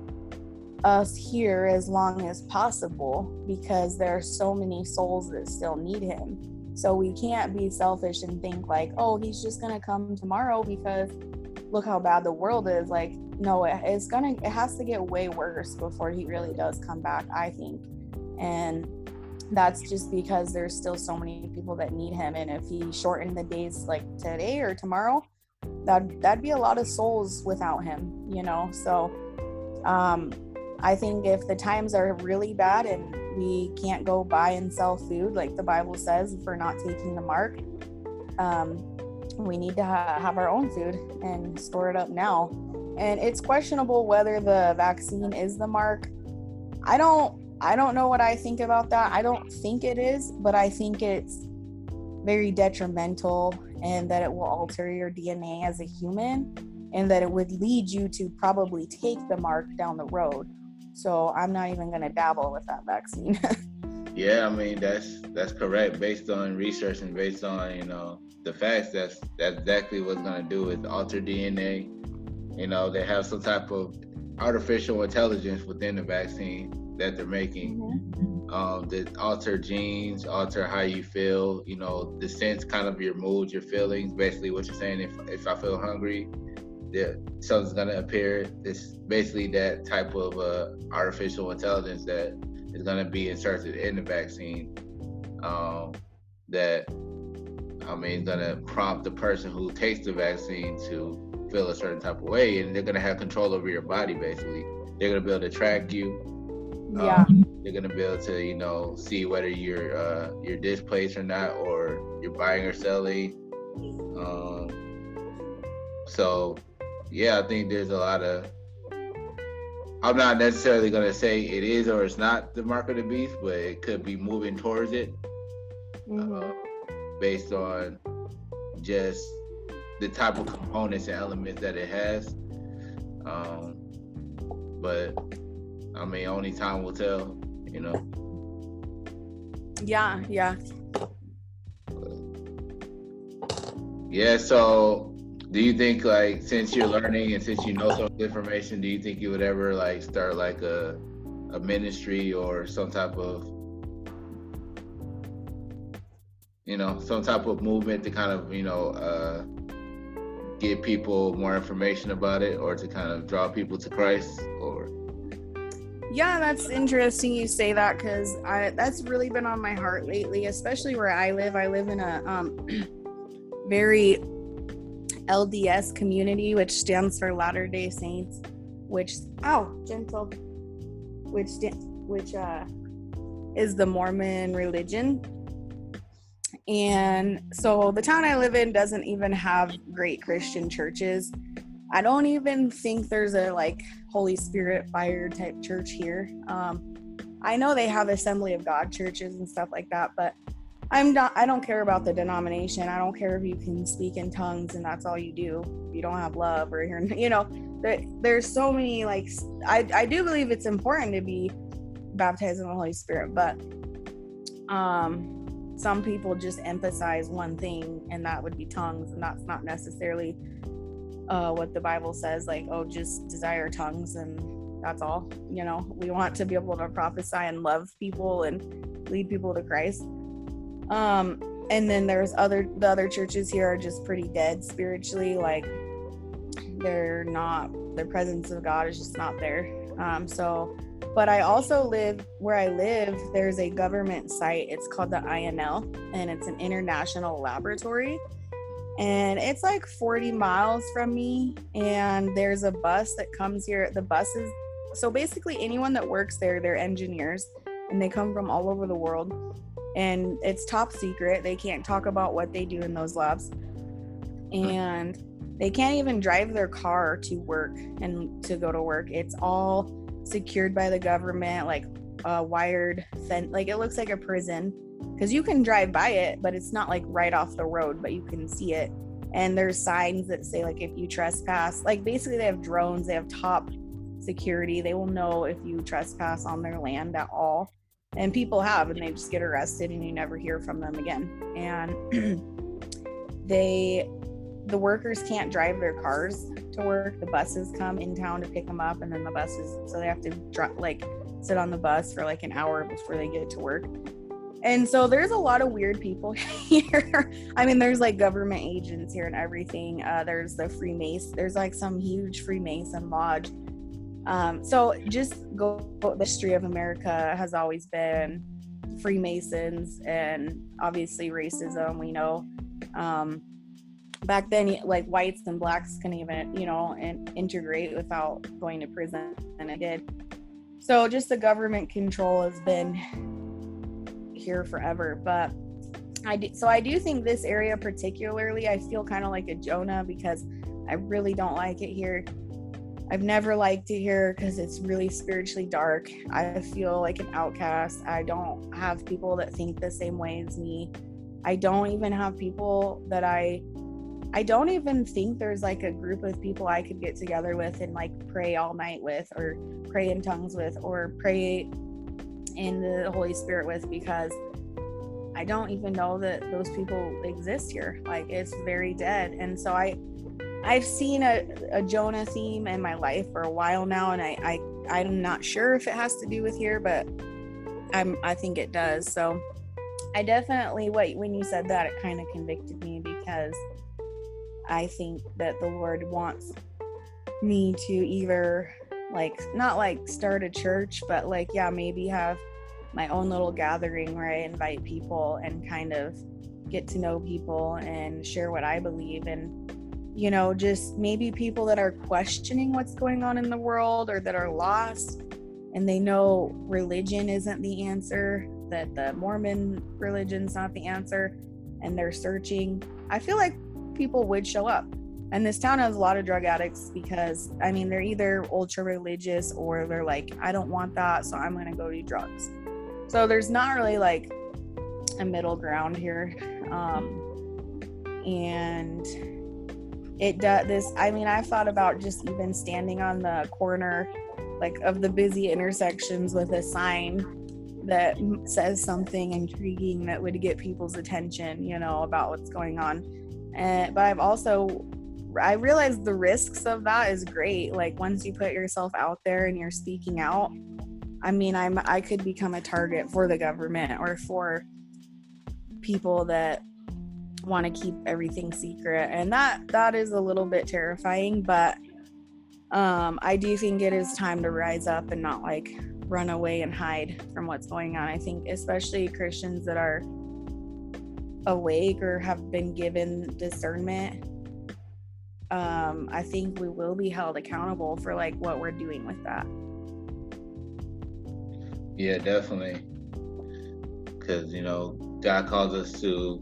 us here as long as possible because there are so many souls that still need him. So we can't be selfish and think like, oh, he's just gonna come tomorrow because look how bad the world is. Like, no, it, it's gonna it has to get way worse before he really does come back, I think. And that's just because there's still so many people that need him. And if he shortened the days like today or tomorrow, that that'd be a lot of souls without him, you know. So um I think if the times are really bad and we can't go buy and sell food like the Bible says for not taking the mark, um we need to ha- have our own food and store it up now. And it's questionable whether the vaccine is the mark. I don't I don't know what I think about that. I don't think it is, but I think it's very detrimental, and that it will alter your D N A as a human, and that it would lead you to probably take the mark down the road. So I'm not even going to dabble with that vaccine. Yeah, I mean, that's that's correct. Based on research and based on, you know, the facts, that's, that's exactly what's going to do is alter D N A. You know, they have some type of artificial intelligence within the vaccine that they're making, mm-hmm. um, that alter genes, alter how you feel, you know, the sense, kind of your mood, your feelings. Basically what you're saying, if if I feel hungry, yeah, something's gonna appear. It's basically that type of uh, artificial intelligence that is gonna be inserted in the vaccine, um, that, I mean, gonna prompt the person who takes the vaccine to feel a certain type of way, and they're gonna have control over your body, basically. They're gonna be able to track you. Yeah. Um, they're gonna be able to, you know, see whether you're uh, you're displaced or not, or you're buying or selling. Um, so, yeah, I think there's a lot of I'm not necessarily gonna say it is or it's not the mark of the beast, but it could be moving towards it, Mm-hmm. uh, based on just the type of components and elements that it has. Um, but I mean, only time will tell, you know. Yeah, yeah. Yeah. So, do you think, like, since you're learning and since you know some information, do you think you would ever like start like a a ministry or some type of, you know, some type of movement to kind of, you know, uh, give people more information about it, or to kind of draw people to Christ? Or Yeah, that's interesting you say that, because I that's really been on my heart lately, especially where I live. I live in a um, very L D S community, which stands for Latter-day Saints, which, ow, gentle, which, which uh, is the Mormon religion. And so the town I live in doesn't even have great Christian churches. I don't even think there's a like Holy Spirit fire type church here. Um, I know they have Assembly of God churches and stuff like that, but I'm not, I don't care about the denomination. I don't care if you can speak in tongues and that's all you do. If you don't have love, or you're, you know, there, there's so many, like, I, I do believe it's important to be baptized in the Holy Spirit, but um, some people just emphasize one thing, and that would be tongues, and that's not necessarily uh, what the Bible says. Like, oh, just desire tongues and that's all. You know, we want to be able to prophesy and love people and lead people to Christ. Um, and then there's other, the other churches here are just pretty dead spiritually. Like, they're not, their presence of God is just not there. Um, so, but I also live where I live, there's a government site. It's called the I N L, and it's an international laboratory. And it's like forty miles from me. And there's a bus that comes here. The buses, so basically anyone that works there, they're engineers, and they come from all over the world. And it's top secret. They can't talk about what they do in those labs. And they can't even drive their car to work and to go to work. It's all secured by the government, like uh, wired fence. Like, it looks like a prison, because you can drive by it, but it's not like right off the road, but you can see it. And there's signs that say, like, if you trespass, like, basically they have drones, they have top security. They will know if you trespass on their land at all. And people have, and they just get arrested, and you never hear from them again. And they, the workers can't drive their cars to work. The buses come in town to pick them up, and then the buses, so they have to dr- like sit on the bus for like an hour before they get to work. And so there's a lot of weird people here. I mean, there's like government agents here and everything. Uh, there's the Freemason. There's like some huge Freemason lodge. Um, so just go, the history of America has always been Freemasons, and obviously racism, we know. Um, back then, like, whites and blacks couldn't even, you know, and integrate without going to prison, and it did. So just the government control has been here forever. But I do, so I do think this area particularly, I feel kind of like a Jonah, because I really don't like it here. I've never liked it here because it's really spiritually dark. I feel like an outcast. I don't have people that think the same way as me. I don't even have people that I I don't even think there's like a group of people I could get together with and like pray all night with, or pray in tongues with, or pray in the Holy Spirit with, because I don't even know that those people exist here. Like, it's very dead. And so I I've seen a, a Jonah theme in my life for a while now, and I, I I'm not sure if it has to do with here, but I'm I think it does. So I definitely, what when you said that, it kind of convicted me, because I think that the Lord wants me to either, like, not like start a church, but like, yeah, maybe have my own little gathering where I invite people and kind of get to know people and share what I believe. And, you know, just maybe people that are questioning what's going on in the world, or that are lost and they know religion isn't the answer, that the Mormon religion's not the answer, and they're searching. I feel like people would show up, And this town has a lot of drug addicts because, I mean, they're either ultra religious or they're like, I don't want that, so I'm going to go do drugs. So there's not really like a middle ground here. Um, and it does this, I mean, I've thought about just even standing on the corner, like of the busy intersections with a sign that says something intriguing that would get people's attention, you know, about what's going on. And, but I've also, I realized the risks of that is great. Like once you put yourself out there and you're speaking out, I mean, I'm, I could become a target for the government or for people that want to keep everything secret. And that, that is a little bit terrifying, but um, I do think it is time to rise up and not like run away and hide from what's going on. I think especially Christians that are awake or have been given discernment, um, I think we will be held accountable for like what we're doing with that. Yeah, definitely. Because, you know, God calls us to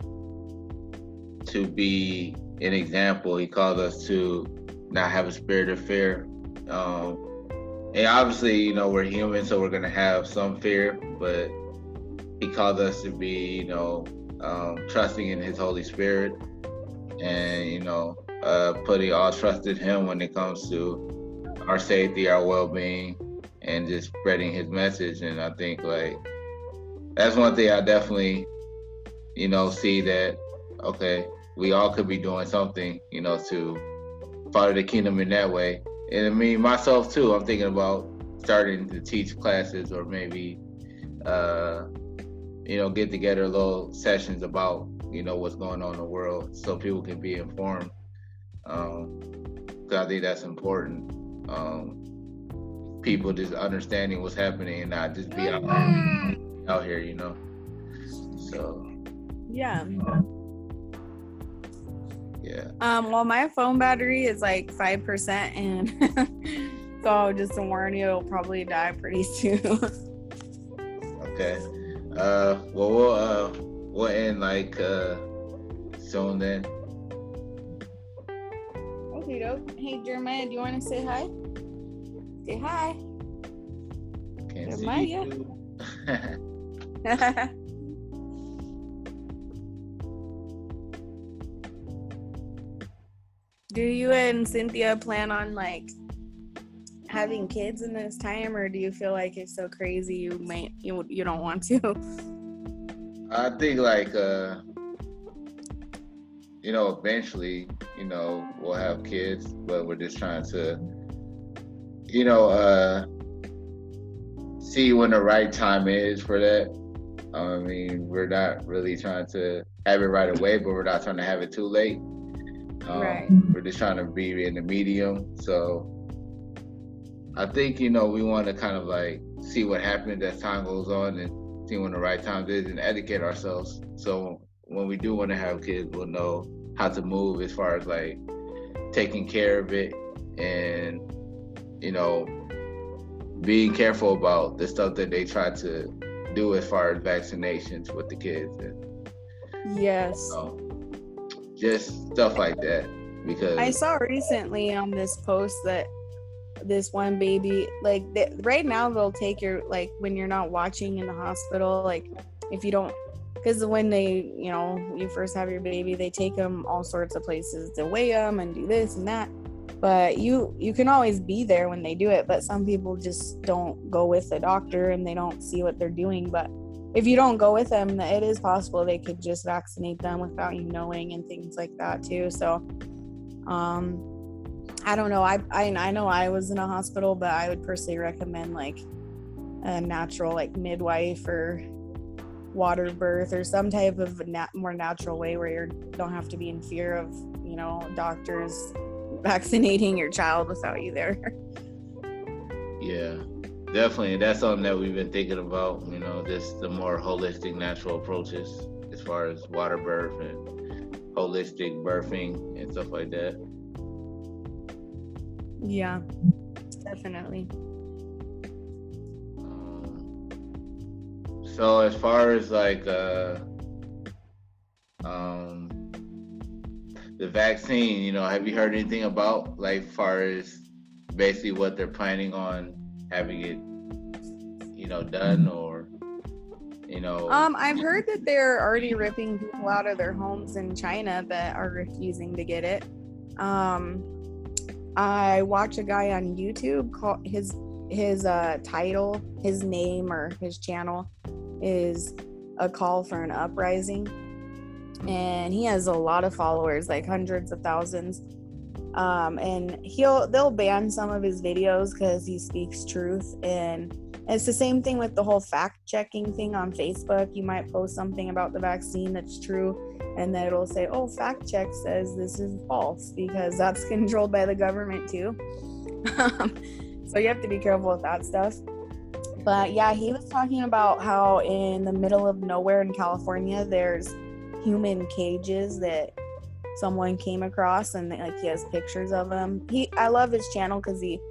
to be an example. He calls us to not have a spirit of fear. Um, and obviously, you know, we're human, so we're going to have some fear, but he calls us to be, you know, um, trusting in his Holy Spirit and, you know, uh, putting all trust in him when it comes to our safety, our well-being, and just spreading his message. And I think like that's one thing I definitely, you know, see that, okay, we all could be doing something, you know, to follow the kingdom in that way. And I mean, myself too, I'm thinking about starting to teach classes or maybe, uh, you know, get together little sessions about, you know, what's going on in the world so people can be informed. Um, 'cause I think that's important. Um, people just understanding what's happening and not just be out here, out here, you know. So yeah, yeah. Um, well, my phone battery is like five percent, and so just to warn you, it'll probably die pretty soon. Okay. Uh, well, we'll uh, we'll end like uh, soon then. Okay, dope. Hey, Jeremiah, do you want to say hi? Say hi. Can't Jeremiah. see you. Do you and Cynthia plan on like having kids in this time, or do you feel like it's so crazy you might you you don't want to? I think like uh, you know, eventually, you know, we'll have kids, but we're just trying to, you know, uh, see when the right time is for that. I mean, we're not really trying to have it right away, but we're not trying to have it too late. Um, right. We're just trying to be in the medium. So I think, you know, we want to kind of like see what happens as time goes on and see when the right time is and educate ourselves. So when we do want to have kids, we'll know how to move as far as like taking care of it and, you know, being careful about the stuff that they try to do as far as vaccinations with the kids. And, yes. you know, just stuff like that. Because I saw recently on this post that this one baby, like they, right now they'll take your, like when you're not watching in the hospital, like if you don't, because when they, you know, you first have your baby, they take them all sorts of places to weigh them and do this and that. But you you can always be there when they do it. But some people just don't go with the doctor and they don't see what they're doing. But if you don't go with them, it is possible they could just vaccinate them without you knowing and things like that too. So, um, I don't know. I, I, I know I was in a hospital, but I would personally recommend like a natural like midwife or water birth or some type of nat- more natural way where you don't have to be in fear of, you know, doctors vaccinating your child without you there. yeah, definitely. That's something that we've been thinking about, you know, just the more holistic, natural approaches as far as water birth and holistic birthing and stuff like that. Yeah, definitely. Um, so as far as like, uh, um, the vaccine, you know, have you heard anything about, like, far as basically what they're planning on having it, you know, done, or, you know? Um, I've heard that they're already ripping people out of their homes in China that are refusing to get it. Um, I watch a guy on YouTube call his his uh title, his name or his channel is A Call for an Uprising, and he has a lot of followers, like hundreds of thousands. Um, and he'll they'll ban some of his videos because he speaks truth, and it's the same thing with the whole fact checking thing on Facebook. You might post something about the vaccine that's true, and then it'll say, oh, fact check says this is false, because that's controlled by the government too. So you have to be careful with that stuff. But yeah, he was talking about how in the middle of nowhere in California, there's human cages that someone came across, and like he has pictures of them. He, I love his channel because he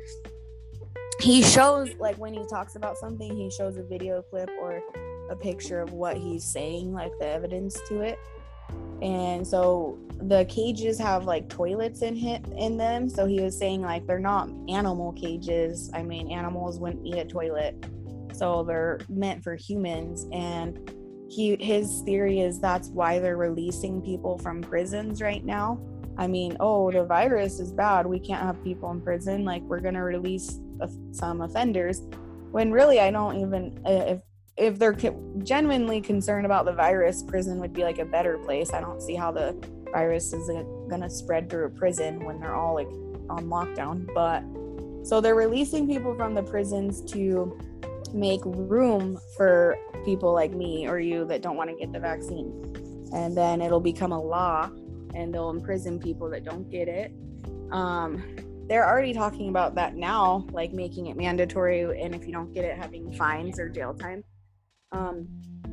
he shows, like, when he talks about something, he shows a video clip or a picture of what he's saying, like the evidence to it. And so the cages have like toilets in hit in them. So he was saying, like, they're not animal cages. I mean, animals wouldn't need a toilet, so they're meant for humans. And he his theory is that's why they're releasing people from prisons right now. I mean, oh, the virus is bad, we can't have people in prison, like, we're gonna release some offenders, when really I don't even, if if they're genuinely concerned about the virus, prison would be like a better place. I don't see how the virus is gonna spread through a prison when they're all like on lockdown. But so they're releasing people from the prisons to make room for people like me or you that don't want to get the vaccine, and then it'll become a law and they'll imprison people that don't get it. Um, they're already talking about that now, like making it mandatory, and if you don't get it, having fines or jail time. Um,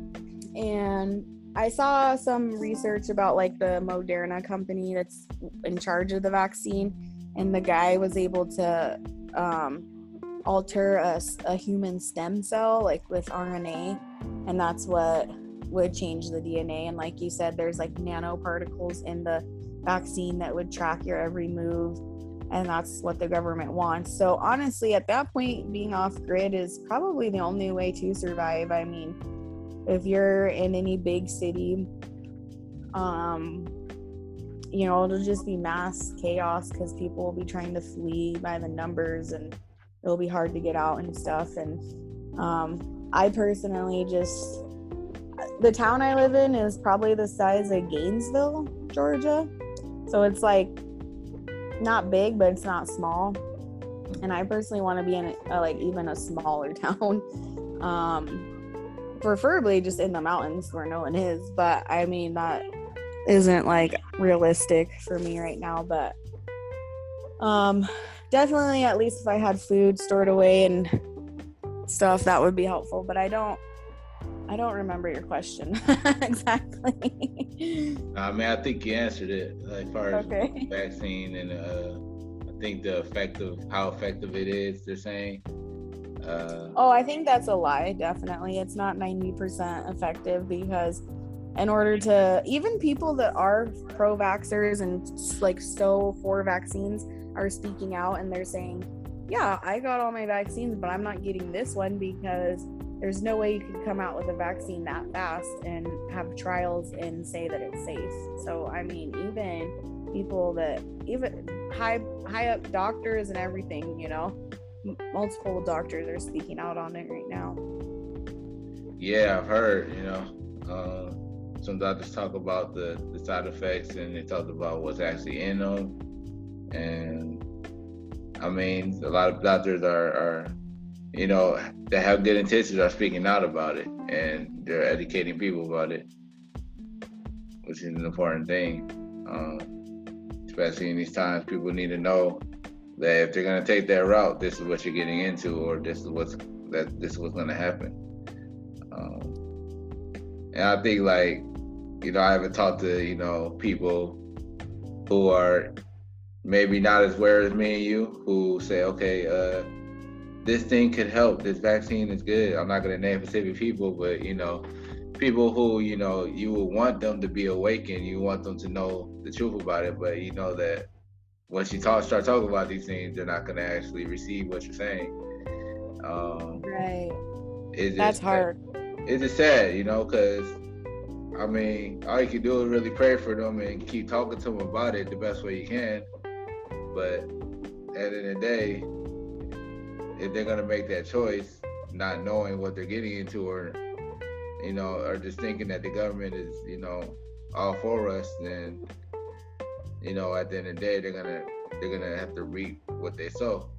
and I saw some research about like the Moderna company that's in charge of the vaccine, and the guy was able to um, alter a, a human stem cell, like with R N A, and that's what would change the D N A. And like you said, there's like nanoparticles in the vaccine that would track your every move, and that's what the government wants. So honestly, at that point, being off grid is probably the only way to survive. I mean, if you're in any big city, um, you know, it'll just be mass chaos because people will be trying to flee by the numbers, and it'll be hard to get out and stuff. And um, I personally just, the town I live in is probably the size of Gainesville, Georgia. So it's like not big, but it's not small. And I personally want to be in a, like even a smaller town, um, preferably just in the mountains where no one is. But I mean, that isn't like realistic for me right now. But um, definitely, at least if I had food stored away and stuff, that would be helpful. But I don't. I don't remember your question exactly. I mean, I think you answered it as far as okay. the vaccine, and uh, I think the effective, how effective it is, they're saying. Uh, oh, I think that's a lie, definitely. It's not ninety percent effective, because in order to, even people that are pro-vaxxers and like so for vaccines are speaking out, and they're saying, yeah, I got all my vaccines, but I'm not getting this one because there's no way you can come out with a vaccine that fast and have trials and say that it's safe. So, I mean, even people that, even high high up doctors and everything, you know, m- multiple doctors are speaking out on it right now. Yeah, I've heard, you know, uh, some doctors talk about the, the side effects, and they talked about what's actually in them. And I mean, a lot of doctors are, are you know, that have good intentions are speaking out about it, and they're educating people about it, which is an important thing. Um, especially in these times, people need to know that if they're going to take that route, this is what you're getting into, or this is what's that this is what's going to happen. Um, and I think, like, you know, I haven't talked to, you know, people who are maybe not as aware as me and you, who say, okay, uh, this thing could help. This vaccine is good. I'm not going to name specific people, but, you know, people who, you know, you would want them to be awakened, you want them to know the truth about it, but you know that once you talk, start talking about these things, they're not going to actually receive what you're saying. Um, right. It's just, That's hard. It's just sad, you know, because, I mean, all you can do is really pray for them and keep talking to them about it the best way you can. But at the end of the day, if they're going to make that choice, not knowing what they're getting into, or, you know, or just thinking that the government is, you know, all for us, then, you know, at the end of the day, they're gonna they're gonna have to reap what they sow,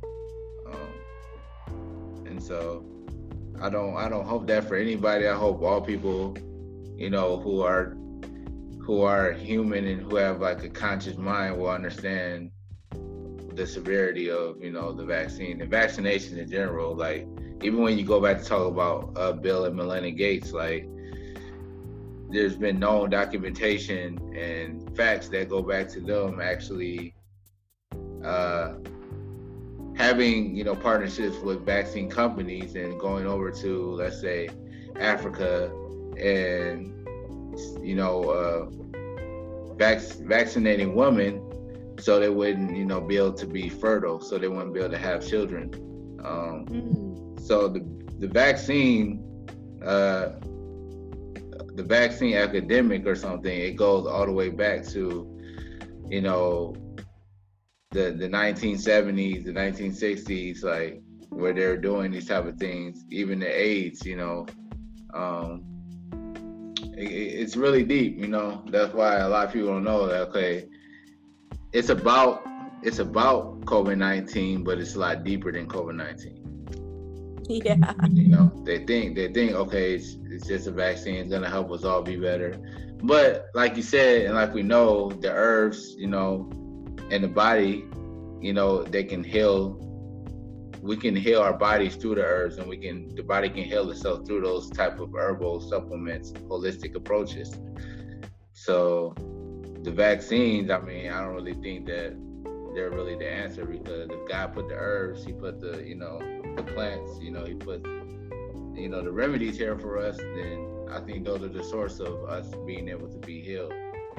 um, and so I don't I don't hope that for anybody. I hope all people, you know, who are who are human and who have like a conscious mind will understand the severity of, you know, the vaccine, the vaccination in general. Like, even when you go back to talk about uh, Bill and Melinda Gates, like, there's been known documentation and facts that go back to them actually uh, having, you know, partnerships with vaccine companies and going over to, let's say, Africa and, you know, uh, vac- vaccinating women so they wouldn't, you know, be able to be fertile, so they wouldn't be able to have children. Um, mm. So the the vaccine, uh, the vaccine epidemic or something, it goes all the way back to, you know, the the nineteen seventies, the nineteen sixties, like, where they're doing these type of things. Even the AIDS, you know, um, it, it's really deep, you know. That's why a lot of people don't know that, okay, it's about it's about COVID nineteen, but it's a lot deeper than COVID nineteen. Yeah. You know, they think they think okay, it's, it's just a vaccine, it's gonna help us all be better. But like you said, and like we know, the herbs, you know, and the body, you know, they can heal. We can heal our bodies through the herbs, and we can the body can heal itself through those type of herbal supplements, holistic approaches. So the vaccines, I mean, I don't really think that they're really the answer, because if God put the herbs, he put the, you know, the plants, you know, he put, you know, the remedies here for us, then I think those are the source of us being able to be healed.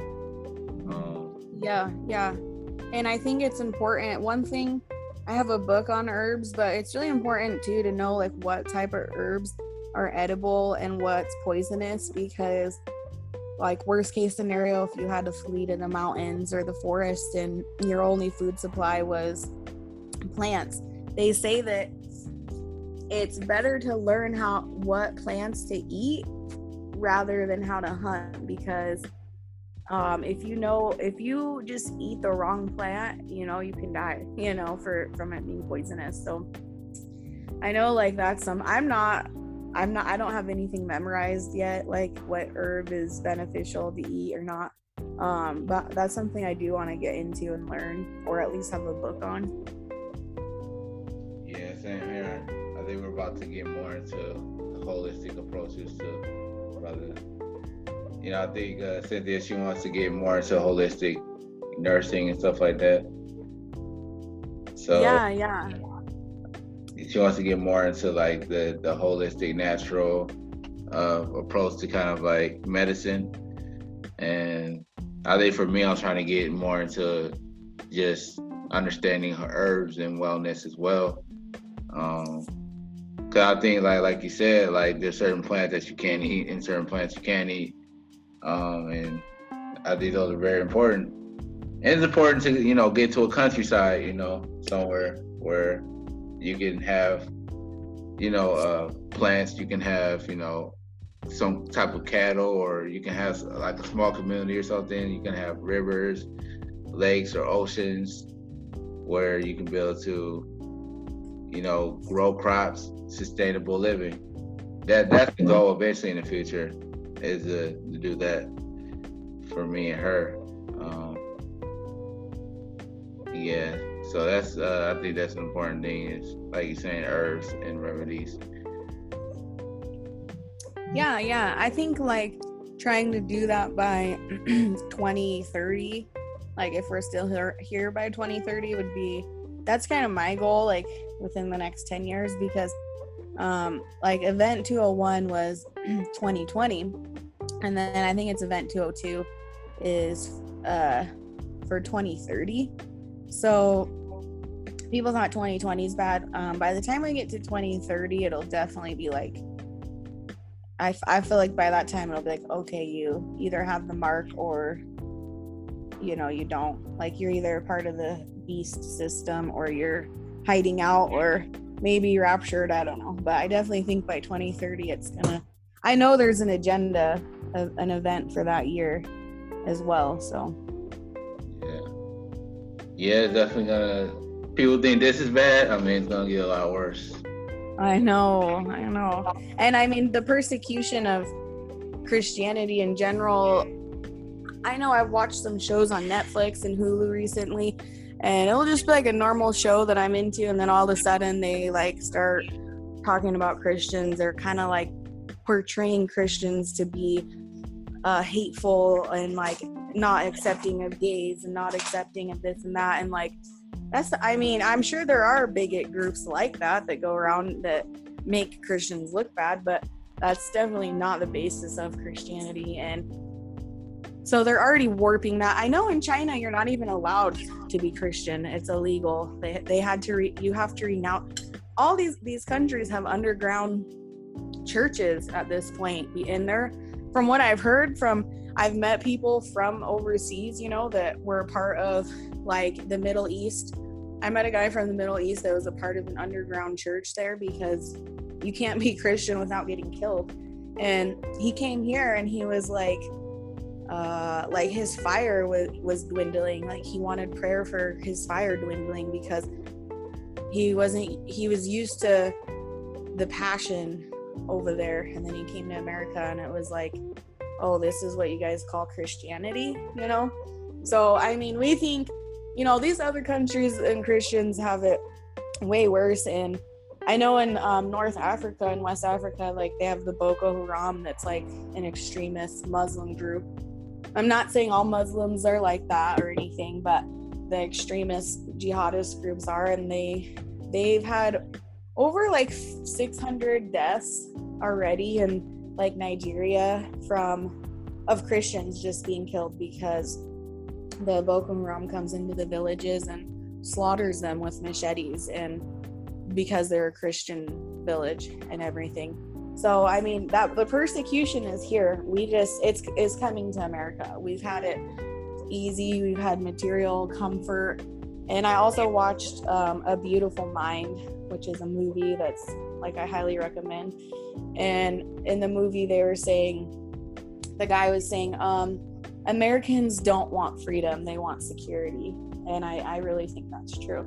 Um, yeah, yeah. And I think it's important. One thing, I have a book on herbs, but it's really important too to know like what type of herbs are edible and what's poisonous, because like worst case scenario, if you had to flee to the mountains or the forest and your only food supply was plants, they say that it's better to learn how what plants to eat rather than how to hunt, because um, if you know if you just eat the wrong plant, you know, you can die, you know, for from it being poisonous. So I know like that's some I'm not I'm not, I don't have anything memorized yet, like what herb is beneficial to eat or not. Um, but that's something I do want to get into and learn, or at least have a book on. Yeah, same here. I think we're about to get more into the holistic approaches to brother. You know, I think uh, Cynthia, she wants to get more into holistic nursing and stuff like that. So yeah, yeah. She wants to get more into like the, the holistic, natural uh, approach to kind of like medicine. And I think for me, I'm trying to get more into just understanding her herbs and wellness as well. Um, Cause I think like like you said, like there's certain plants that you can't eat and certain plants you can't eat. Um, and I think those are very important. And it's important to, you know, get to a countryside, you know, somewhere where you can have, you know, uh, plants, you can have, you know, some type of cattle, or you can have like a small community or something. You can have rivers, lakes, or oceans where you can be able to, you know, grow crops, sustainable living. That That's the goal eventually in the future, is to, to do that for me and her. Um, yeah. So that's, uh, I think that's an important thing, is like you're saying, herbs and remedies. Yeah, yeah. I think like trying to do that by twenty thirty, like if we're still here, here by twenty thirty would be, that's kind of my goal, like within the next ten years, because Um, like event two oh one was twenty twenty, and then I think it's event two oh two is uh for twenty thirty. So people thought twenty twenty is bad. Um, by the time we get to twenty thirty, it'll definitely be like, I, I feel like by that time it'll be like, okay, you either have the mark or, you know, you don't. Like, you're either part of the beast system or you're hiding out or maybe raptured. I don't know. But I definitely think by twenty thirty, it's gonna, I know there's an agenda, of an event for that year as well. So, yeah. Yeah, it's definitely gonna, people think this is bad. I mean, it's gonna get a lot worse. I know, I know. And I mean, the persecution of Christianity in general, I know I've watched some shows on Netflix and Hulu recently, and it'll just be like a normal show that I'm into, and then all of a sudden they like start talking about Christians. They're kind of like portraying Christians to be uh, hateful and like not accepting of gays and not accepting of this and that, and like, that's, I mean, I'm sure there are bigot groups like that that go around that make Christians look bad, but that's definitely not the basis of Christianity. And so they're already warping that. I know in China, you're not even allowed to be Christian. It's illegal. They they had to, re, you have to renounce. All these, these countries have underground churches at this point. And they're, from what I've heard from, I've met people from overseas, you know, that were part of like the Middle East. I met a guy from the Middle East that was a part of an underground church there because you can't be Christian without getting killed. And he came here and he was like, uh, like his fire was, was dwindling. Like he wanted prayer for his fire dwindling because he wasn't, he was used to the passion over there. And then he came to America and it was like, oh, this is what you guys call Christianity, you know? So, I mean, we think, you know, these other countries and Christians have it way worse. And I know in um, North Africa and West Africa, like they have the Boko Haram that's like an extremist Muslim group. I'm not saying all Muslims are like that or anything, but the extremist jihadist groups are, and they, they've had over like six hundred deaths already in like Nigeria from, of Christians just being killed because the Boko Haram comes into the villages and slaughters them with machetes, and because they're a Christian village and everything. So I mean, that the persecution is here. We just, it's it's coming to America. We've had it easy. We've had material comfort. And I also watched um, A Beautiful Mind, which is a movie that's like I highly recommend. And in the movie, they were saying, the guy was saying, um, Americans don't want freedom, they want security. And I, I really think that's true.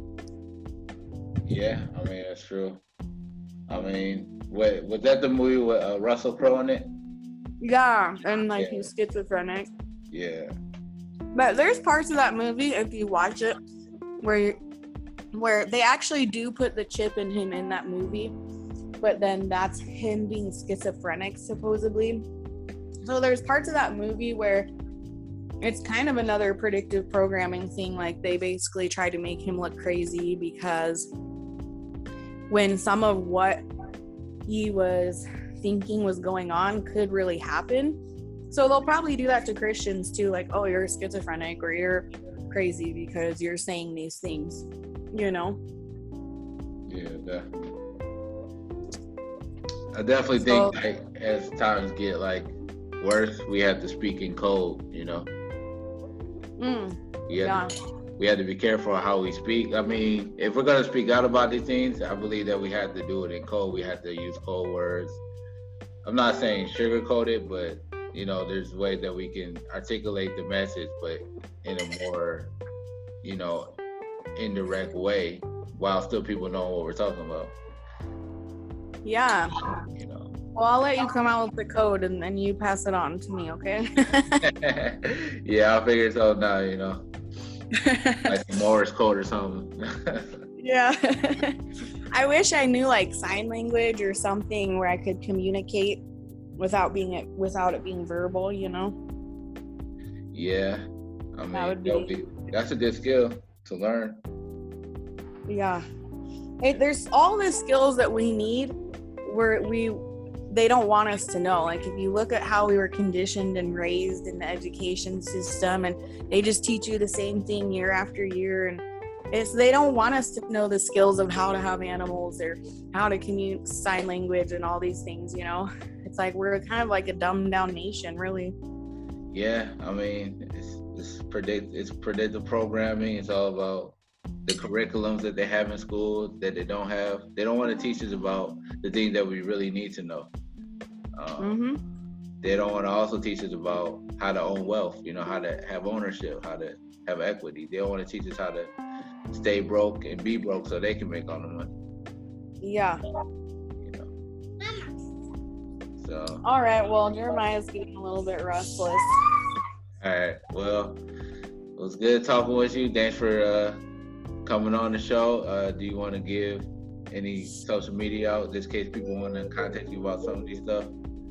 Yeah, I mean, that's true. I mean, wait, was that the movie with uh, Russell Crowe in it? Yeah, and like Yeah. he's schizophrenic. Yeah. But there's parts of that movie, if you watch it, where you, where they actually do put the chip in him in that movie, but then that's him being schizophrenic, supposedly. So there's parts of that movie where it's kind of another predictive programming thing. Like they basically try to make him look crazy because when some of what he was thinking was going on could really happen. So they'll probably do that to Christians too. Like, oh, you're schizophrenic or you're crazy because you're saying these things, you know? Yeah, definitely. I definitely think so, like, as times get like worse, we have to speak in code, you know? Mm, we, have yeah. to, we have to be careful how we speak. I mean, if we're going to speak out about these things, I believe that we have to do it in code. We have to use code words. I'm not saying sugarcoat it, but, you know, there's ways that we can articulate the message, but in a more, you know, indirect way while still people know what we're talking about. Yeah. You know. Well, I'll let you come out with the code and then you pass it on to me, okay? Yeah, I'll figure it out now, you know. Like some Morse code or something. Yeah. I wish I knew like sign language or something where I could communicate without being it without it being verbal, you know? Yeah. I mean, that would be... be, that's a good skill to learn. Yeah. it, there's all the skills that we need where we they don't want us to know. Like if you look at how we were conditioned and raised in the education system, and they just teach you the same thing year after year, and it's they don't want us to know the skills of how to have animals or how to communicate sign language and all these things, you know. It's like we're kind of like a dumbed down nation, really. Yeah, I mean, it's it's predict it's predictive programming. It's all about the curriculums that they have in school that they don't have. They don't want to teach us about the things that we really need to know. Um, mm-hmm. They don't want to also teach us about how to own wealth, you know, how to have ownership, how to have equity. They don't want to teach us how to stay broke and be broke so they can make all the money. Yeah. You know. So. All right. Well, Jeremiah's getting a little bit restless. All right. Well, it was good talking with you. Thanks for uh, coming on the show. Uh, do you want to give any social media out just in case people want to contact you about some of these stuff?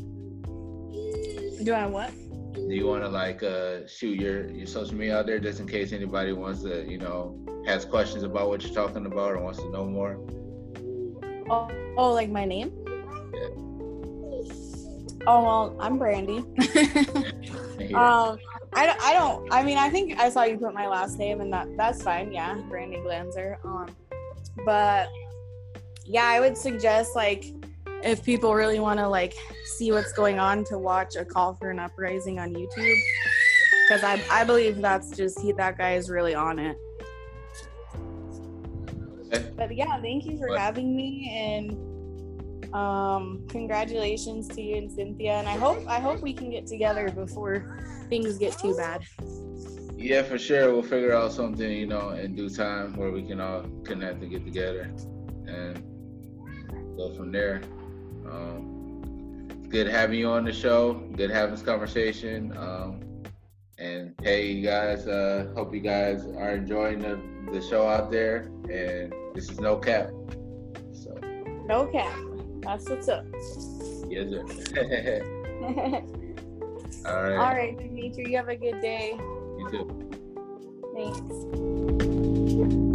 Do I what? Do you want to like uh, shoot your, your social media out there just in case anybody wants to, you know, has questions about what you're talking about or wants to know more? Oh, oh like my name? Yeah. Oh, well, I'm Brandy. um, I, I don't, I mean, I think I saw you put my last name and that that's fine. Yeah, Brandy Glanzer. Um, but yeah, I would suggest like if people really want to like see what's going on to watch A Call for an Uprising on YouTube, because I I believe that's just he that guy is really on it. Okay. But yeah, thank you for what? having me, and um, congratulations to you and Cynthia. And I hope I hope we can get together before things get too bad. Yeah, for sure. We'll figure out something, you know, in due time where we can all connect and get together and go from there. Um, it's good having you on the show. Good having this conversation. Um, and hey, you guys, uh, hope you guys are enjoying the, the show out there. And this is No Cap. So No Cap. That's what's up. Yes, sir. All right. All right, Dimitri. You have a good day. You too. Thanks.